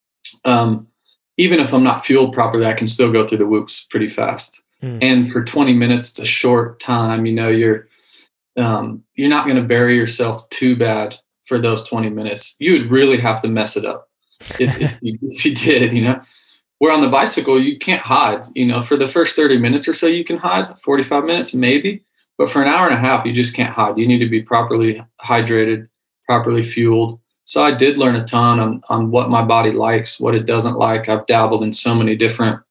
Speaker 2: Um, even if I'm not fueled properly, I can still go through the whoops pretty fast.
Speaker 1: Mm.
Speaker 2: And for twenty minutes, it's a short time. You know, you're um, you're not going to bury yourself too bad for those twenty minutes. You would really have to mess it up if, if, you, if you did, you know. Where on the bicycle, you can't hide. You know, for the first thirty minutes or so, you can hide, forty-five minutes, maybe. But for an hour and a half, you just can't hide. You need to be properly hydrated, properly fueled. So I did learn a ton on, on what my body likes, what it doesn't like. I've dabbled in so many different,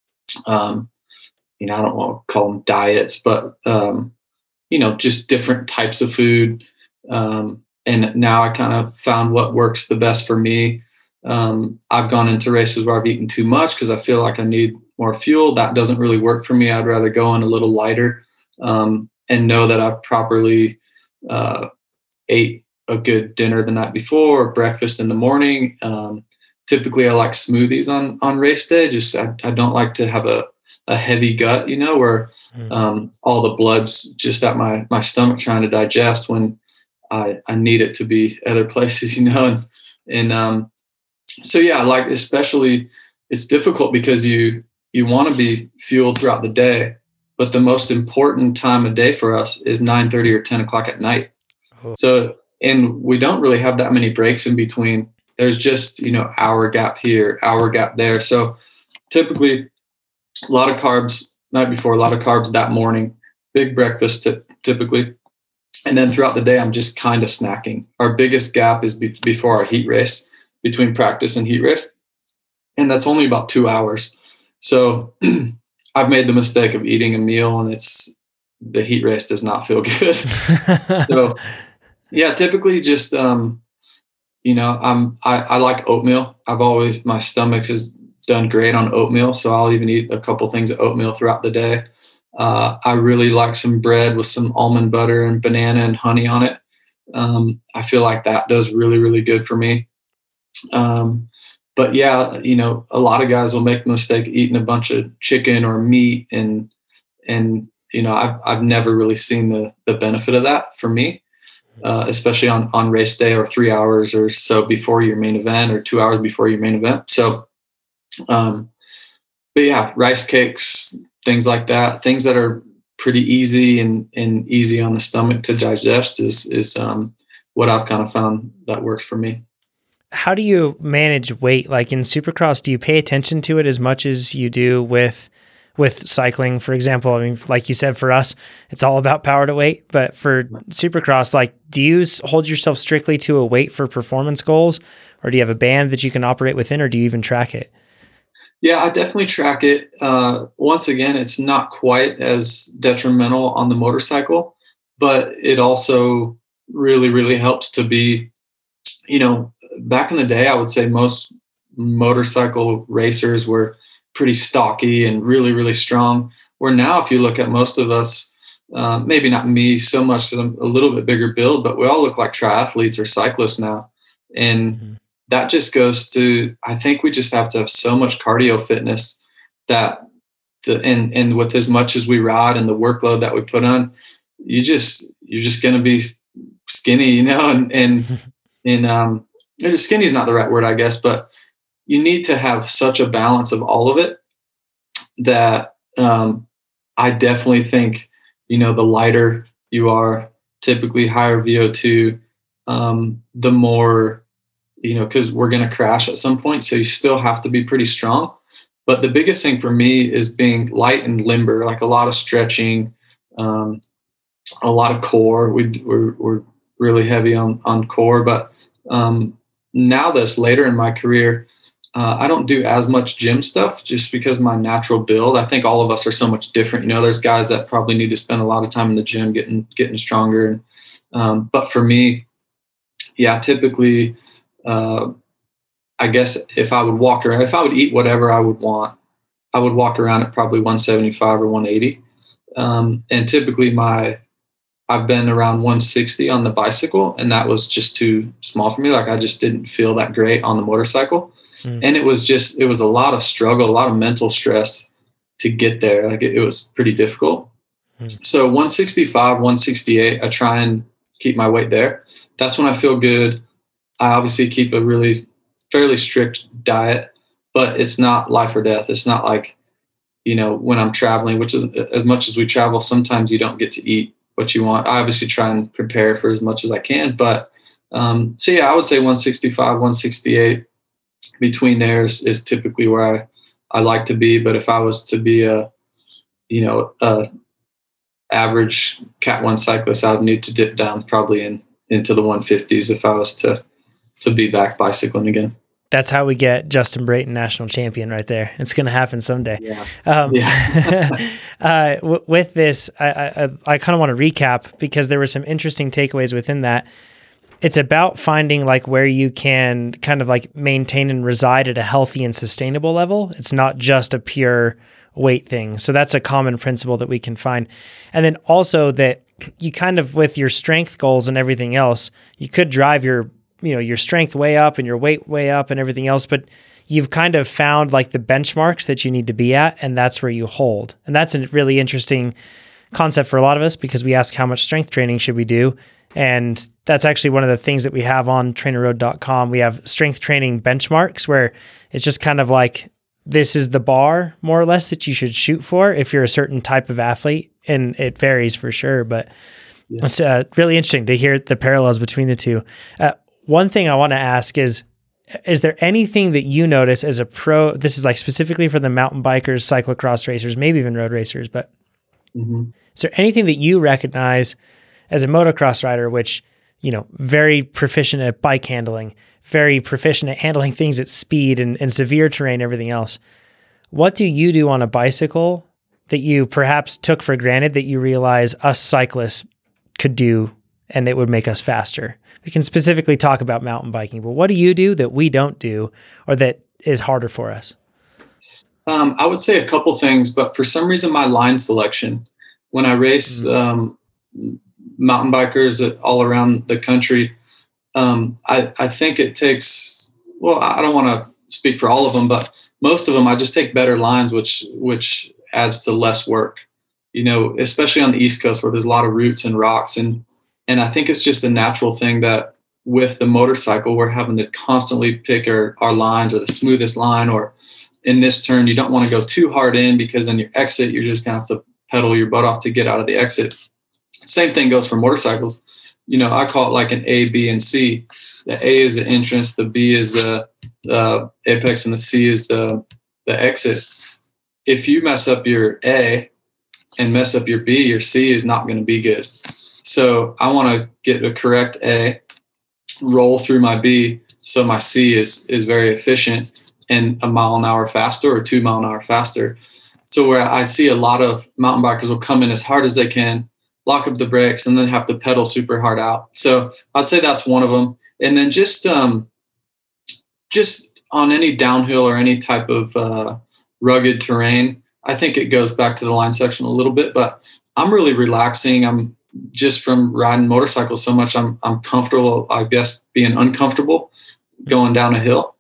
Speaker 2: um, you know, I don't want to call them diets, but, um, you know, just different types of food. Um, and now I kind of found what works the best for me. Um, I've gone into races where I've eaten too much because I feel like I need more fuel. That doesn't really work for me. I'd rather go in a little lighter, um, and know that I've properly uh, ate a good dinner the night before, or breakfast in the morning. Um, typically, I like smoothies on on race day. Just I, I don't like to have a, a heavy gut, you know, where um, all the blood's just at my my stomach trying to digest when I, I need it to be other places, you know, and and um, so yeah, like especially it's difficult because you you want to be fueled throughout the day, but the most important time of day for us is nine thirty or ten o'clock at night.
Speaker 1: Oh.
Speaker 2: So and we don't really have that many breaks in between. There's just, you know, hour gap here, hour gap there. So typically a lot of carbs night before, a lot of carbs that morning, big breakfast t- typically. And then throughout the day, I'm just kind of snacking. Our biggest gap is be- before our heat race, between practice and heat race. And that's only about two hours. So I've made the mistake of eating a meal and it's the heat race does not feel good. So yeah, typically just, um, you know, I'm, I, I like oatmeal. I've always, my stomach has done great on oatmeal. So I'll even eat a couple things of oatmeal throughout the day. Uh, I really like some bread with some almond butter and banana and honey on it. Um, I feel like that does really, really good for me. Um, but yeah, you know, a lot of guys will make the mistake eating a bunch of chicken or meat, and and you know, I've I've never really seen the the benefit of that for me, uh, especially on on race day or three hours or so before your main event or two hours before your main event. So, um, but yeah, rice cakes, things like that, things that are pretty easy and and easy on the stomach to digest is is um, what I've kind of found that works for me.
Speaker 1: How do you manage weight? Like in Supercross, do you pay attention to it as much as you do with with cycling, for example? I mean, like you said, for us, it's all about power to weight. But for Supercross, like, do you s- hold yourself strictly to a weight for performance goals, or do you have a band that you can operate within, or do you even track it?
Speaker 2: Yeah, I definitely track it. Uh, once again, it's not quite as detrimental on the motorcycle, but it also really, really helps to be, you know, back in the day, I would say most motorcycle racers were pretty stocky and really, really strong. Where now, if you look at most of us, uh, maybe not me so much because I'm a little bit bigger build, but we all look like triathletes or cyclists now. And
Speaker 1: Mm-hmm.
Speaker 2: that just goes to, I think we just have to have so much cardio fitness that the, and, and with as much as we ride and the workload that we put on, you just, you're just going to be skinny, you know, and, and, and, um, skinny is not the right word, I guess, but you need to have such a balance of all of it that, um, I definitely think, you know, the lighter you are, typically higher V O two, um, the more, you know, because we're going to crash at some point. So you still have to be pretty strong. But the biggest thing for me is being light and limber, like a lot of stretching, um, a lot of core. We, we're, we're really heavy on, on core. But um, now that's later in my career, uh, I don't do as much gym stuff just because of my natural build. I think all of us are so much different. You know, there's guys that probably need to spend a lot of time in the gym getting getting stronger. And, um, but for me, yeah, typically, uh, I guess if I would walk around, if I would eat whatever I would want, I would walk around at probably one seventy-five or one eighty. Um, and typically my, I've been around one sixty on the bicycle, and that was just too small for me. Like I just didn't feel that great on the motorcycle. Mm. And it was just, it was a lot of struggle, a lot of mental stress to get there. Like it, it was pretty difficult. Mm. So one sixty-five, one sixty-eight, I try and keep my weight there. That's when I feel good. I obviously keep a really fairly strict diet, but it's not life or death. It's not like, you know, when I'm traveling, which is as much as we travel, sometimes you don't get to eat what you want. I obviously try and prepare for as much as I can, but um, so yeah, I would say one sixty-five, one sixty-eight between there is, is typically where I, I like to be. But if I was to be a, you know, a average Cat one cyclist, I would need to dip down probably in, into the one fifties if I was to, to be back bicycling again.
Speaker 1: That's how we get Justin Brayton national champion right there. It's going to happen someday.
Speaker 2: Yeah.
Speaker 1: Um,
Speaker 2: yeah.
Speaker 1: uh, w- with this, I, I, I kind of want to recap because there were some interesting takeaways within that. It's about finding like where you can kind of like maintain and reside at a healthy and sustainable level. It's not just a pure weight thing. So that's a common principle that we can find. And then also that you kind of, with your strength goals and everything else, you could drive your you know, your strength way up and your weight way up and everything else, but you've kind of found like the benchmarks that you need to be at, and that's where you hold. And that's a really interesting concept for a lot of us because we ask how much strength training should we do? And that's actually one of the things that we have on trainer road dot com. We have strength training benchmarks where it's just kind of like, this is the bar more or less that you should shoot for if you're a certain type of athlete. And it varies for sure, but yeah. It's uh, really interesting to hear the parallels between the two. Uh, One thing I want to ask is, is there anything that you notice as a pro, this is like specifically for the mountain bikers, cyclocross racers, maybe even road racers, but mm-hmm. is there anything that you recognize as a motocross rider, which, you know, very proficient at bike handling, very proficient at handling things at speed and, and severe terrain, everything else. What do you do on a bicycle that you perhaps took for granted that you realize us cyclists could do and it would make us faster? We can specifically talk about mountain biking, but what do you do that we don't do or that is harder for us?
Speaker 2: Um, I would say a couple things, but for some reason, my line selection, when I race mm-hmm. um, mountain bikers all around the country, um, I, I think it takes, well, I don't want to speak for all of them, but most of them, I just take better lines, which, which adds to less work, you know, especially on the East Coast where there's a lot of roots and rocks. And And I think it's just a natural thing that with the motorcycle, we're having to constantly pick our, our lines or the smoothest line, or in this turn, you don't want to go too hard in because in your exit, you're just going to have to pedal your butt off to get out of the exit. Same thing goes for motorcycles. You know, I call it like an A, B, and C. The A is the entrance, the B is the uh, apex, and the C is the, the exit. If you mess up your A and mess up your B, your C is not going to be good. So I want to get a correct A, roll through my B, so my C is is very efficient and a mile an hour faster or two mile an hour faster. So where I see a lot of mountain bikers will come in as hard as they can, lock up the brakes, and then have to pedal super hard out. So I'd say that's one of them. And then just um, just on any downhill or any type of uh, rugged terrain, I think it goes back to the line section a little bit, but I'm really relaxing. I'm just from riding motorcycles so much. I'm I'm comfortable, I guess, being uncomfortable going down a hill.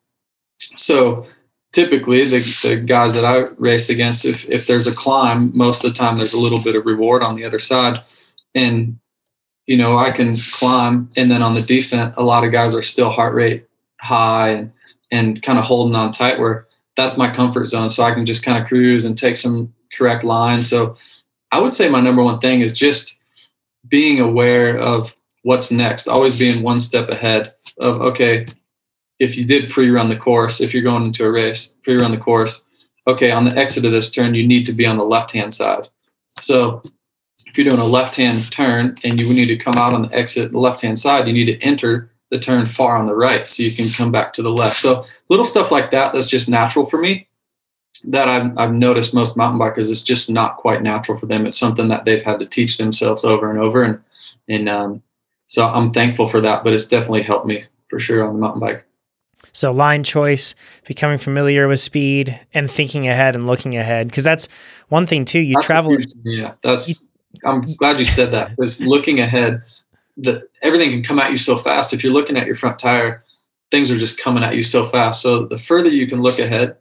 Speaker 2: So typically the, the guys that I race against, if, if there's a climb, most of the time there's a little bit of reward on the other side. And, you know, I can climb, and then on the descent, a lot of guys are still heart rate high and, and kind of holding on tight, where that's my comfort zone. So I can just kind of cruise and take some correct lines. So I would say my number one thing is just being aware of what's next, always being one step ahead of, okay, if you did pre-run the course, if you're going into a race, pre-run the course, okay, on the exit of this turn, you need to be on the left-hand side. So if you're doing a left-hand turn and you need to come out on the exit, the left-hand side, you need to enter the turn far on the right so you can come back to the left. So little stuff like that, that's just natural for me, that I've, I've noticed most mountain bikers, it's just not quite natural for them. It's something that they've had to teach themselves over and over. And, and um, so I'm thankful for that, but it's definitely helped me for sure on the mountain bike.
Speaker 1: So line choice, becoming familiar with speed, and thinking ahead and looking ahead. Because that's one thing too. You
Speaker 2: that's
Speaker 1: travel.
Speaker 2: Huge, yeah, that's. You, I'm glad you said that. Because looking ahead, that everything can come at you so fast. If you're looking at your front tire, things are just coming at you so fast. So the further you can look ahead,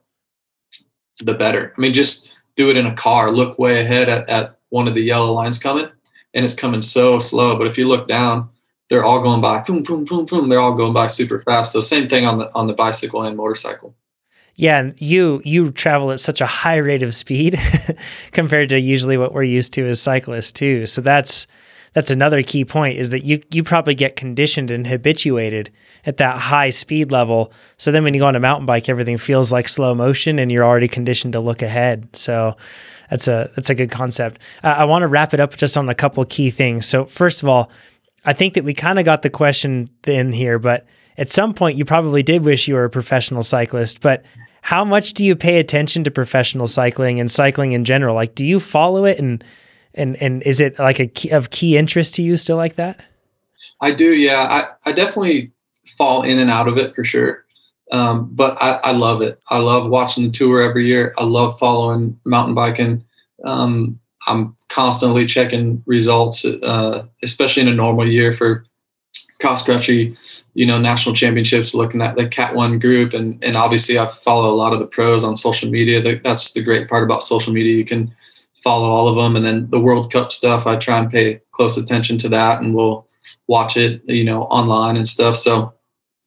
Speaker 2: the better. I mean, just do it in a car. Look way ahead at, at one of the yellow lines coming, and it's coming so slow. But if you look down, they're all going by, boom, boom, boom, boom. They're all going by super fast. So same thing on the on the bicycle and motorcycle.
Speaker 1: Yeah, and you you travel at such a high rate of speed compared to usually what we're used to as cyclists too. So that's that's another key point, is that you you probably get conditioned and habituated at that high speed level. So then when you go on a mountain bike, everything feels like slow motion, and you're already conditioned to look ahead. So that's a that's a good concept. Uh, I want to wrap it up just on a couple of key things. So first of all, I think that we kind of got the question in here, but at some point you probably did wish you were a professional cyclist. But how much do you pay attention to professional cycling and cycling in general? Like, do you follow it, and and and is it like a key, of key interest to you still like that?
Speaker 2: I do, yeah. I, I definitely fall in and out of it for sure. Um, but I, I love it. I love watching the tour every year. I love following mountain biking. Um, I'm constantly checking results, uh, especially in a normal year for cross country, you know, national championships, looking at the Cat One group. And, and obviously I follow a lot of the pros on social media. That's the great part about social media. You can follow all of them. And then the World Cup stuff, I try and pay close attention to that, and we'll watch it, you know, online and stuff. So,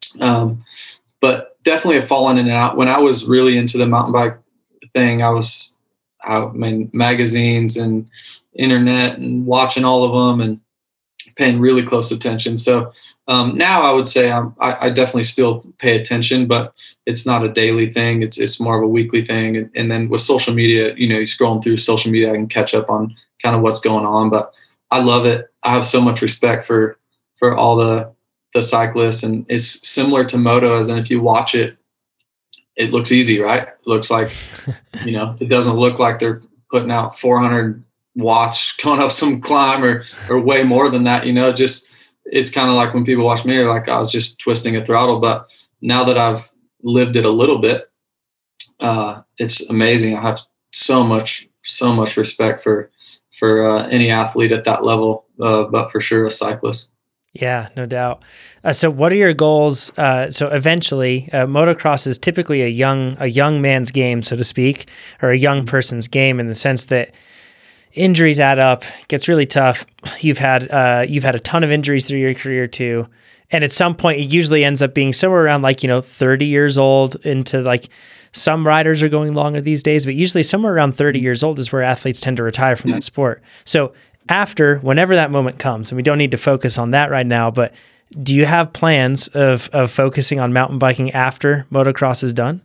Speaker 2: um, but definitely have fallen in and out. When I was really into the mountain bike thing, I was, I mean, magazines and internet and watching all of them and paying really close attention. So um, now I would say I'm, I, I definitely still pay attention, but it's not a daily thing. It's it's more of a weekly thing. And, and then with social media, you know, you're scrolling through social media, I can catch up on kind of what's going on. But I love it. I have so much respect for for all the the cyclists, and it's similar to moto, as in if you watch it, it looks easy, right? It looks like, you know, it doesn't look like they're putting out four hundred watts going up some climb or, or way more than that, you know, just, it's kind of like when people watch me, they're like, I was just twisting a throttle. But now that I've lived it a little bit, uh, it's amazing. I have so much, so much respect for, for uh, any athlete at that level, uh, but for sure a cyclist.
Speaker 1: Yeah, no doubt. Uh, so what are your goals? Uh, so eventually, uh, motocross is typically a young a young man's game, so to speak, or a young person's game, in the sense that injuries add up, gets really tough. You've had uh, you've had a ton of injuries through your career too, and at some point, it usually ends up being somewhere around like, you know, thirty years old into like, some riders are going longer these days, but usually somewhere around thirty years old is where athletes tend to retire from that sport. So after, whenever that moment comes, and we don't need to focus on that right now, but do you have plans of of focusing on mountain biking after motocross is done?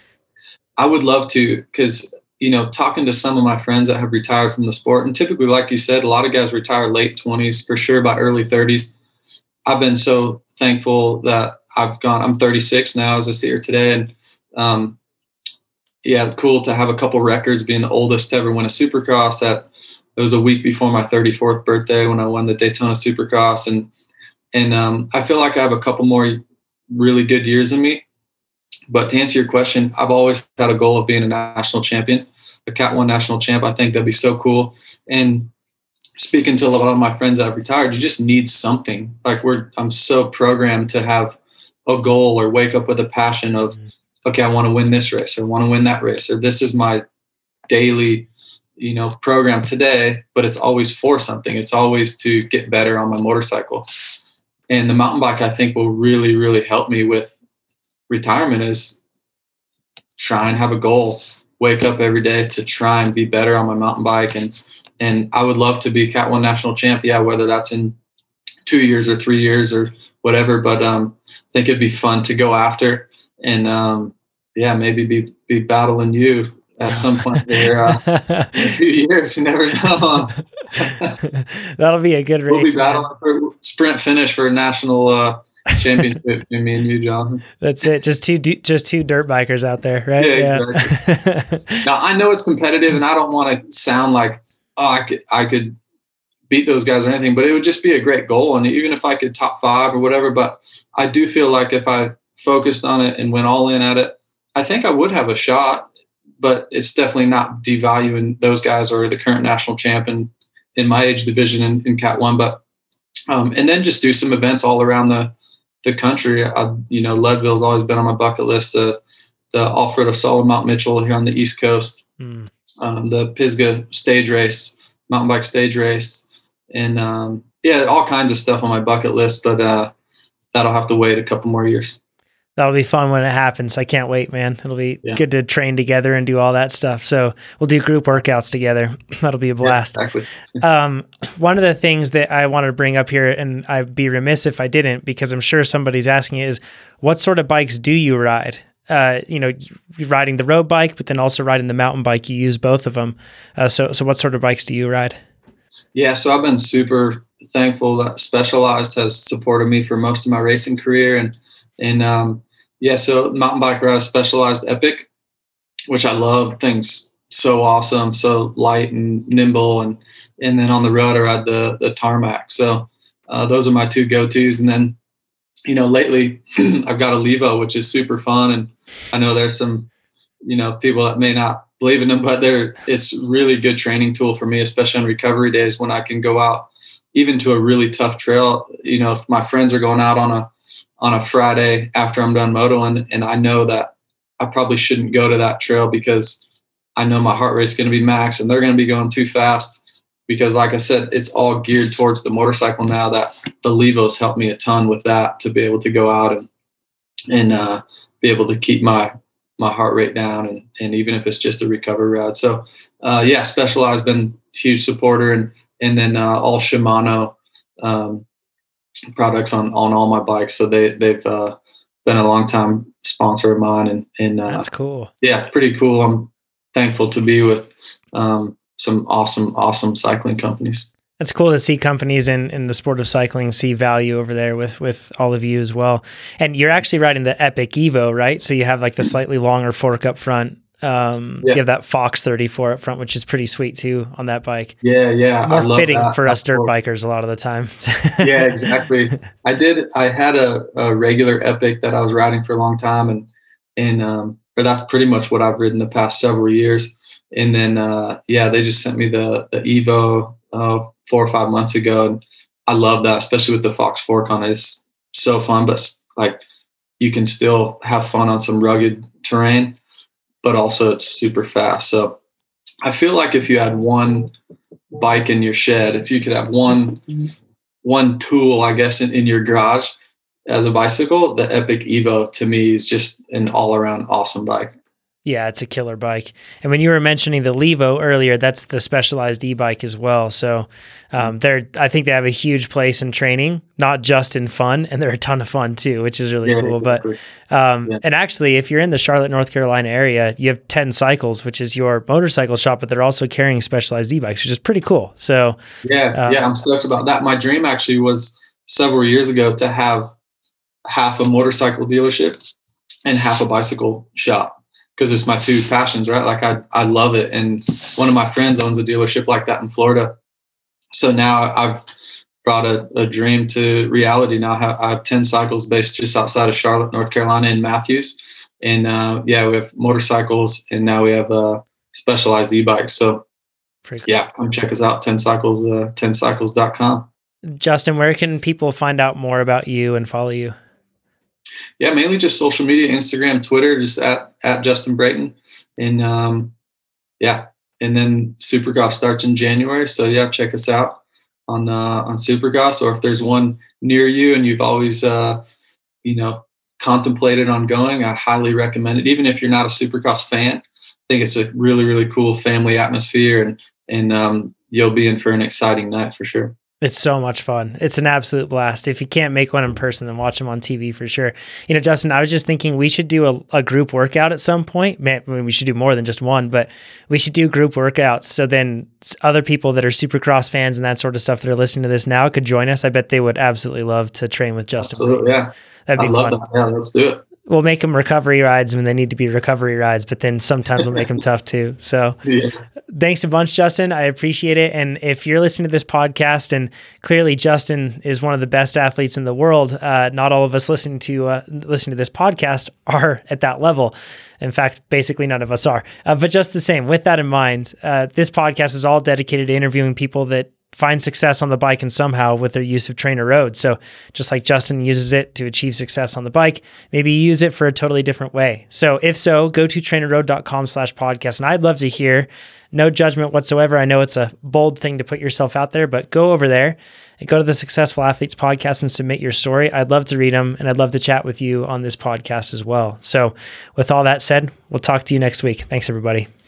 Speaker 2: I would love to, because, you know, talking to some of my friends that have retired from the sport, and typically, like you said, a lot of guys retire late twenties, for sure by early thirties. I've been so thankful that I've gone, I'm thirty-six now as I sit here today. And um, yeah, cool to have a couple records, being the oldest to ever win a Supercross at it was a week before my thirty-fourth birthday when I won the Daytona Supercross. And, and um, I feel like I have a couple more really good years in me. But to answer your question, I've always had a goal of being a national champion, a Cat one national champ. I think that'd be so cool. And speaking to a lot of my friends that have retired, you just need something. Like we're, I'm so programmed to have a goal or wake up with a passion of, okay, I want to win this race or want to win that race, or this is my daily, you know, program today, but it's always for something. It's always to get better on my motorcycle. And the mountain bike, I think, will really, really help me with retirement, is try and have a goal, wake up every day to try and be better on my mountain bike. And, and I would love to be Cat one national champ. Yeah. Whether that's in two years or three years or whatever, but um, I think it'd be fun to go after and um, yeah, maybe be, be battling you at some point there uh, in a few years. You never know.
Speaker 1: That'll be a good race.
Speaker 2: We'll be battling man. for sprint finish for a national uh, championship between me and you, John.
Speaker 1: That's it. Just two, just two dirt bikers out there, right?
Speaker 2: Yeah, yeah. Exactly. Now I know it's competitive, and I don't want to sound like, oh, I could, I could beat those guys or anything, but it would just be a great goal. And even if I could top five or whatever, but I do feel like if I focused on it and went all in at it, I think I would have a shot. But it's definitely not devaluing those guys or the current national champion in my age division in, in Cat one. But um, and then just do some events all around the the country. I, you know, Leadville's always been on my bucket list. The the Alfredo Solo Mount Mitchell here on the East Coast, mm. um, the Pisgah stage race, mountain bike stage race, and um, yeah, all kinds of stuff on my bucket list. But uh, that'll have to wait a couple more years.
Speaker 1: That'll be fun when it happens. I can't wait, man. It'll be yeah. good to train together and do all that stuff. So we'll do group workouts together. That'll be a blast.
Speaker 2: Yeah, exactly.
Speaker 1: um, one of the things that I wanted to bring up here, and I'd be remiss if I didn't, because I'm sure somebody's asking, is what sort of bikes do you ride? Uh, you know, you're riding the road bike, but then also riding the mountain bike. You use both of them. Uh, so, so what sort of bikes do you ride?
Speaker 2: Yeah, so I've been super thankful that Specialized has supported me for most of my racing career. And And um, yeah, so mountain bike ride a Specialized Epic, which I love. Things so awesome, so light and nimble. And and then on the road, I ride the the Tarmac. So uh, those are my two go-tos. And then, you know, lately I've got a Levo, which is super fun. And I know there's some, you know, people that may not believe in them, but they're it's really good training tool for me, especially on recovery days when I can go out even to a really tough trail. You know, if my friends are going out on a on a Friday after I'm done motoing, and I know that I probably shouldn't go to that trail because I know my heart rate is going to be max and they're going to be going too fast, because like I said, it's all geared towards the motorcycle now. That the Levos helped me a ton with that, to be able to go out and, and uh, be able to keep my, my heart rate down. And, and even if it's just a recovery ride. So uh, yeah, Specialized been a huge supporter, and, and then uh, all Shimano, um, products on, on all my bikes. So they, they've uh, been a long time sponsor of mine, and, and uh,
Speaker 1: that's cool.
Speaker 2: Yeah, pretty cool. I'm thankful to be with um, some awesome, awesome cycling companies.
Speaker 1: It's cool to see companies in, in the sport of cycling see value over there with, with all of you as well. And you're actually riding the Epic Evo, right? So you have like the slightly longer fork up front. Um, yeah. You have that Fox thirty-four up front, which is pretty sweet too on that bike.
Speaker 2: Yeah, yeah.
Speaker 1: More
Speaker 2: I love
Speaker 1: fitting
Speaker 2: that.
Speaker 1: for us dirt
Speaker 2: fork.
Speaker 1: bikers a lot of the time.
Speaker 2: Yeah, exactly. I did. I had a, a regular Epic that I was riding for a long time, and and um, or that's pretty much what I've ridden the past several years. And then uh, yeah, they just sent me the the Evo uh, four or five months ago, and I love that, especially with the Fox fork on it. It's so fun, but like you can still have fun on some rugged terrain, but also it's super fast. So I feel like if you had one bike in your shed, if you could have one, one tool, I guess, in, in your garage as a bicycle, the Epic Evo to me is just an all around awesome bike.
Speaker 1: Yeah, it's a killer bike. And when you were mentioning the Levo earlier, that's the Specialized e-bike as well. So um, they're, I think they have a huge place in training, not just in fun, and they're a ton of fun too, which is really yeah, cool. Exactly. But um, yeah. And actually, if you're in the Charlotte, North Carolina area, you have ten Cycles, which is your motorcycle shop, but they're also carrying Specialized e-bikes, which is pretty cool. So
Speaker 2: yeah, uh, yeah, I'm stoked about that. My dream actually was several years ago to have half a motorcycle dealership and half a bicycle shop. because it's my two passions, right? Like I, I love it. And one of my friends owns a dealership like that in Florida. So now I've brought a, a dream to reality. Now I have, I have ten cycles based just outside of Charlotte, North Carolina in Matthews. And uh, yeah, we have motorcycles, and now we have uh, specialized e-bikes. So Pretty yeah, come check us out, ten cycles, uh, ten cycles dot com.
Speaker 1: Justin, where can people find out more about you and follow you?
Speaker 2: Yeah, mainly just social media, Instagram, Twitter, just at, at Justin Brayton. And um, yeah, and then Supercross starts in January. So yeah, check us out on uh, on Supercross, or if there's one near you and you've always, uh, you know, contemplated on going, I highly recommend it. Even if you're not a Supercross fan, I think it's a really, really cool family atmosphere, and, and um, you'll be in for an exciting night for sure.
Speaker 1: It's so much fun. It's an absolute blast. If you can't make one in person, then watch them on T V for sure. You know, Justin, I was just thinking we should do a, a group workout at some point. Man, I mean, we should do more than just one, but we should do group workouts. So then other people that are Supercross fans and that sort of stuff that are listening to this now could join us. I bet they would absolutely love to train with Justin.
Speaker 2: Absolutely, yeah.
Speaker 1: That'd be
Speaker 2: I love
Speaker 1: fun.
Speaker 2: That. Yeah, let's do it.
Speaker 1: We'll make them recovery rides when they need to be recovery rides, but then sometimes we'll make them tough too. So yeah. Thanks a bunch, Justin. I appreciate it. And if you're listening to this podcast, and clearly Justin is one of the best athletes in the world, uh, not all of us listening to uh, listening to this podcast are at that level. In fact, basically none of us are. Uh, but just the same, with that in mind, uh, this podcast is all dedicated to interviewing people that find success on the bike and somehow with their use of TrainerRoad. So just like Justin uses it to achieve success on the bike, maybe you use it for a totally different way. So if so, go to trainerroad.com slash podcast. And I'd love to hear, no judgment whatsoever. I know it's a bold thing to put yourself out there, but go over there and go to the Successful Athletes podcast and submit your story. I'd love to read them, and I'd love to chat with you on this podcast as well. So with all that said, we'll talk to you next week. Thanks, everybody.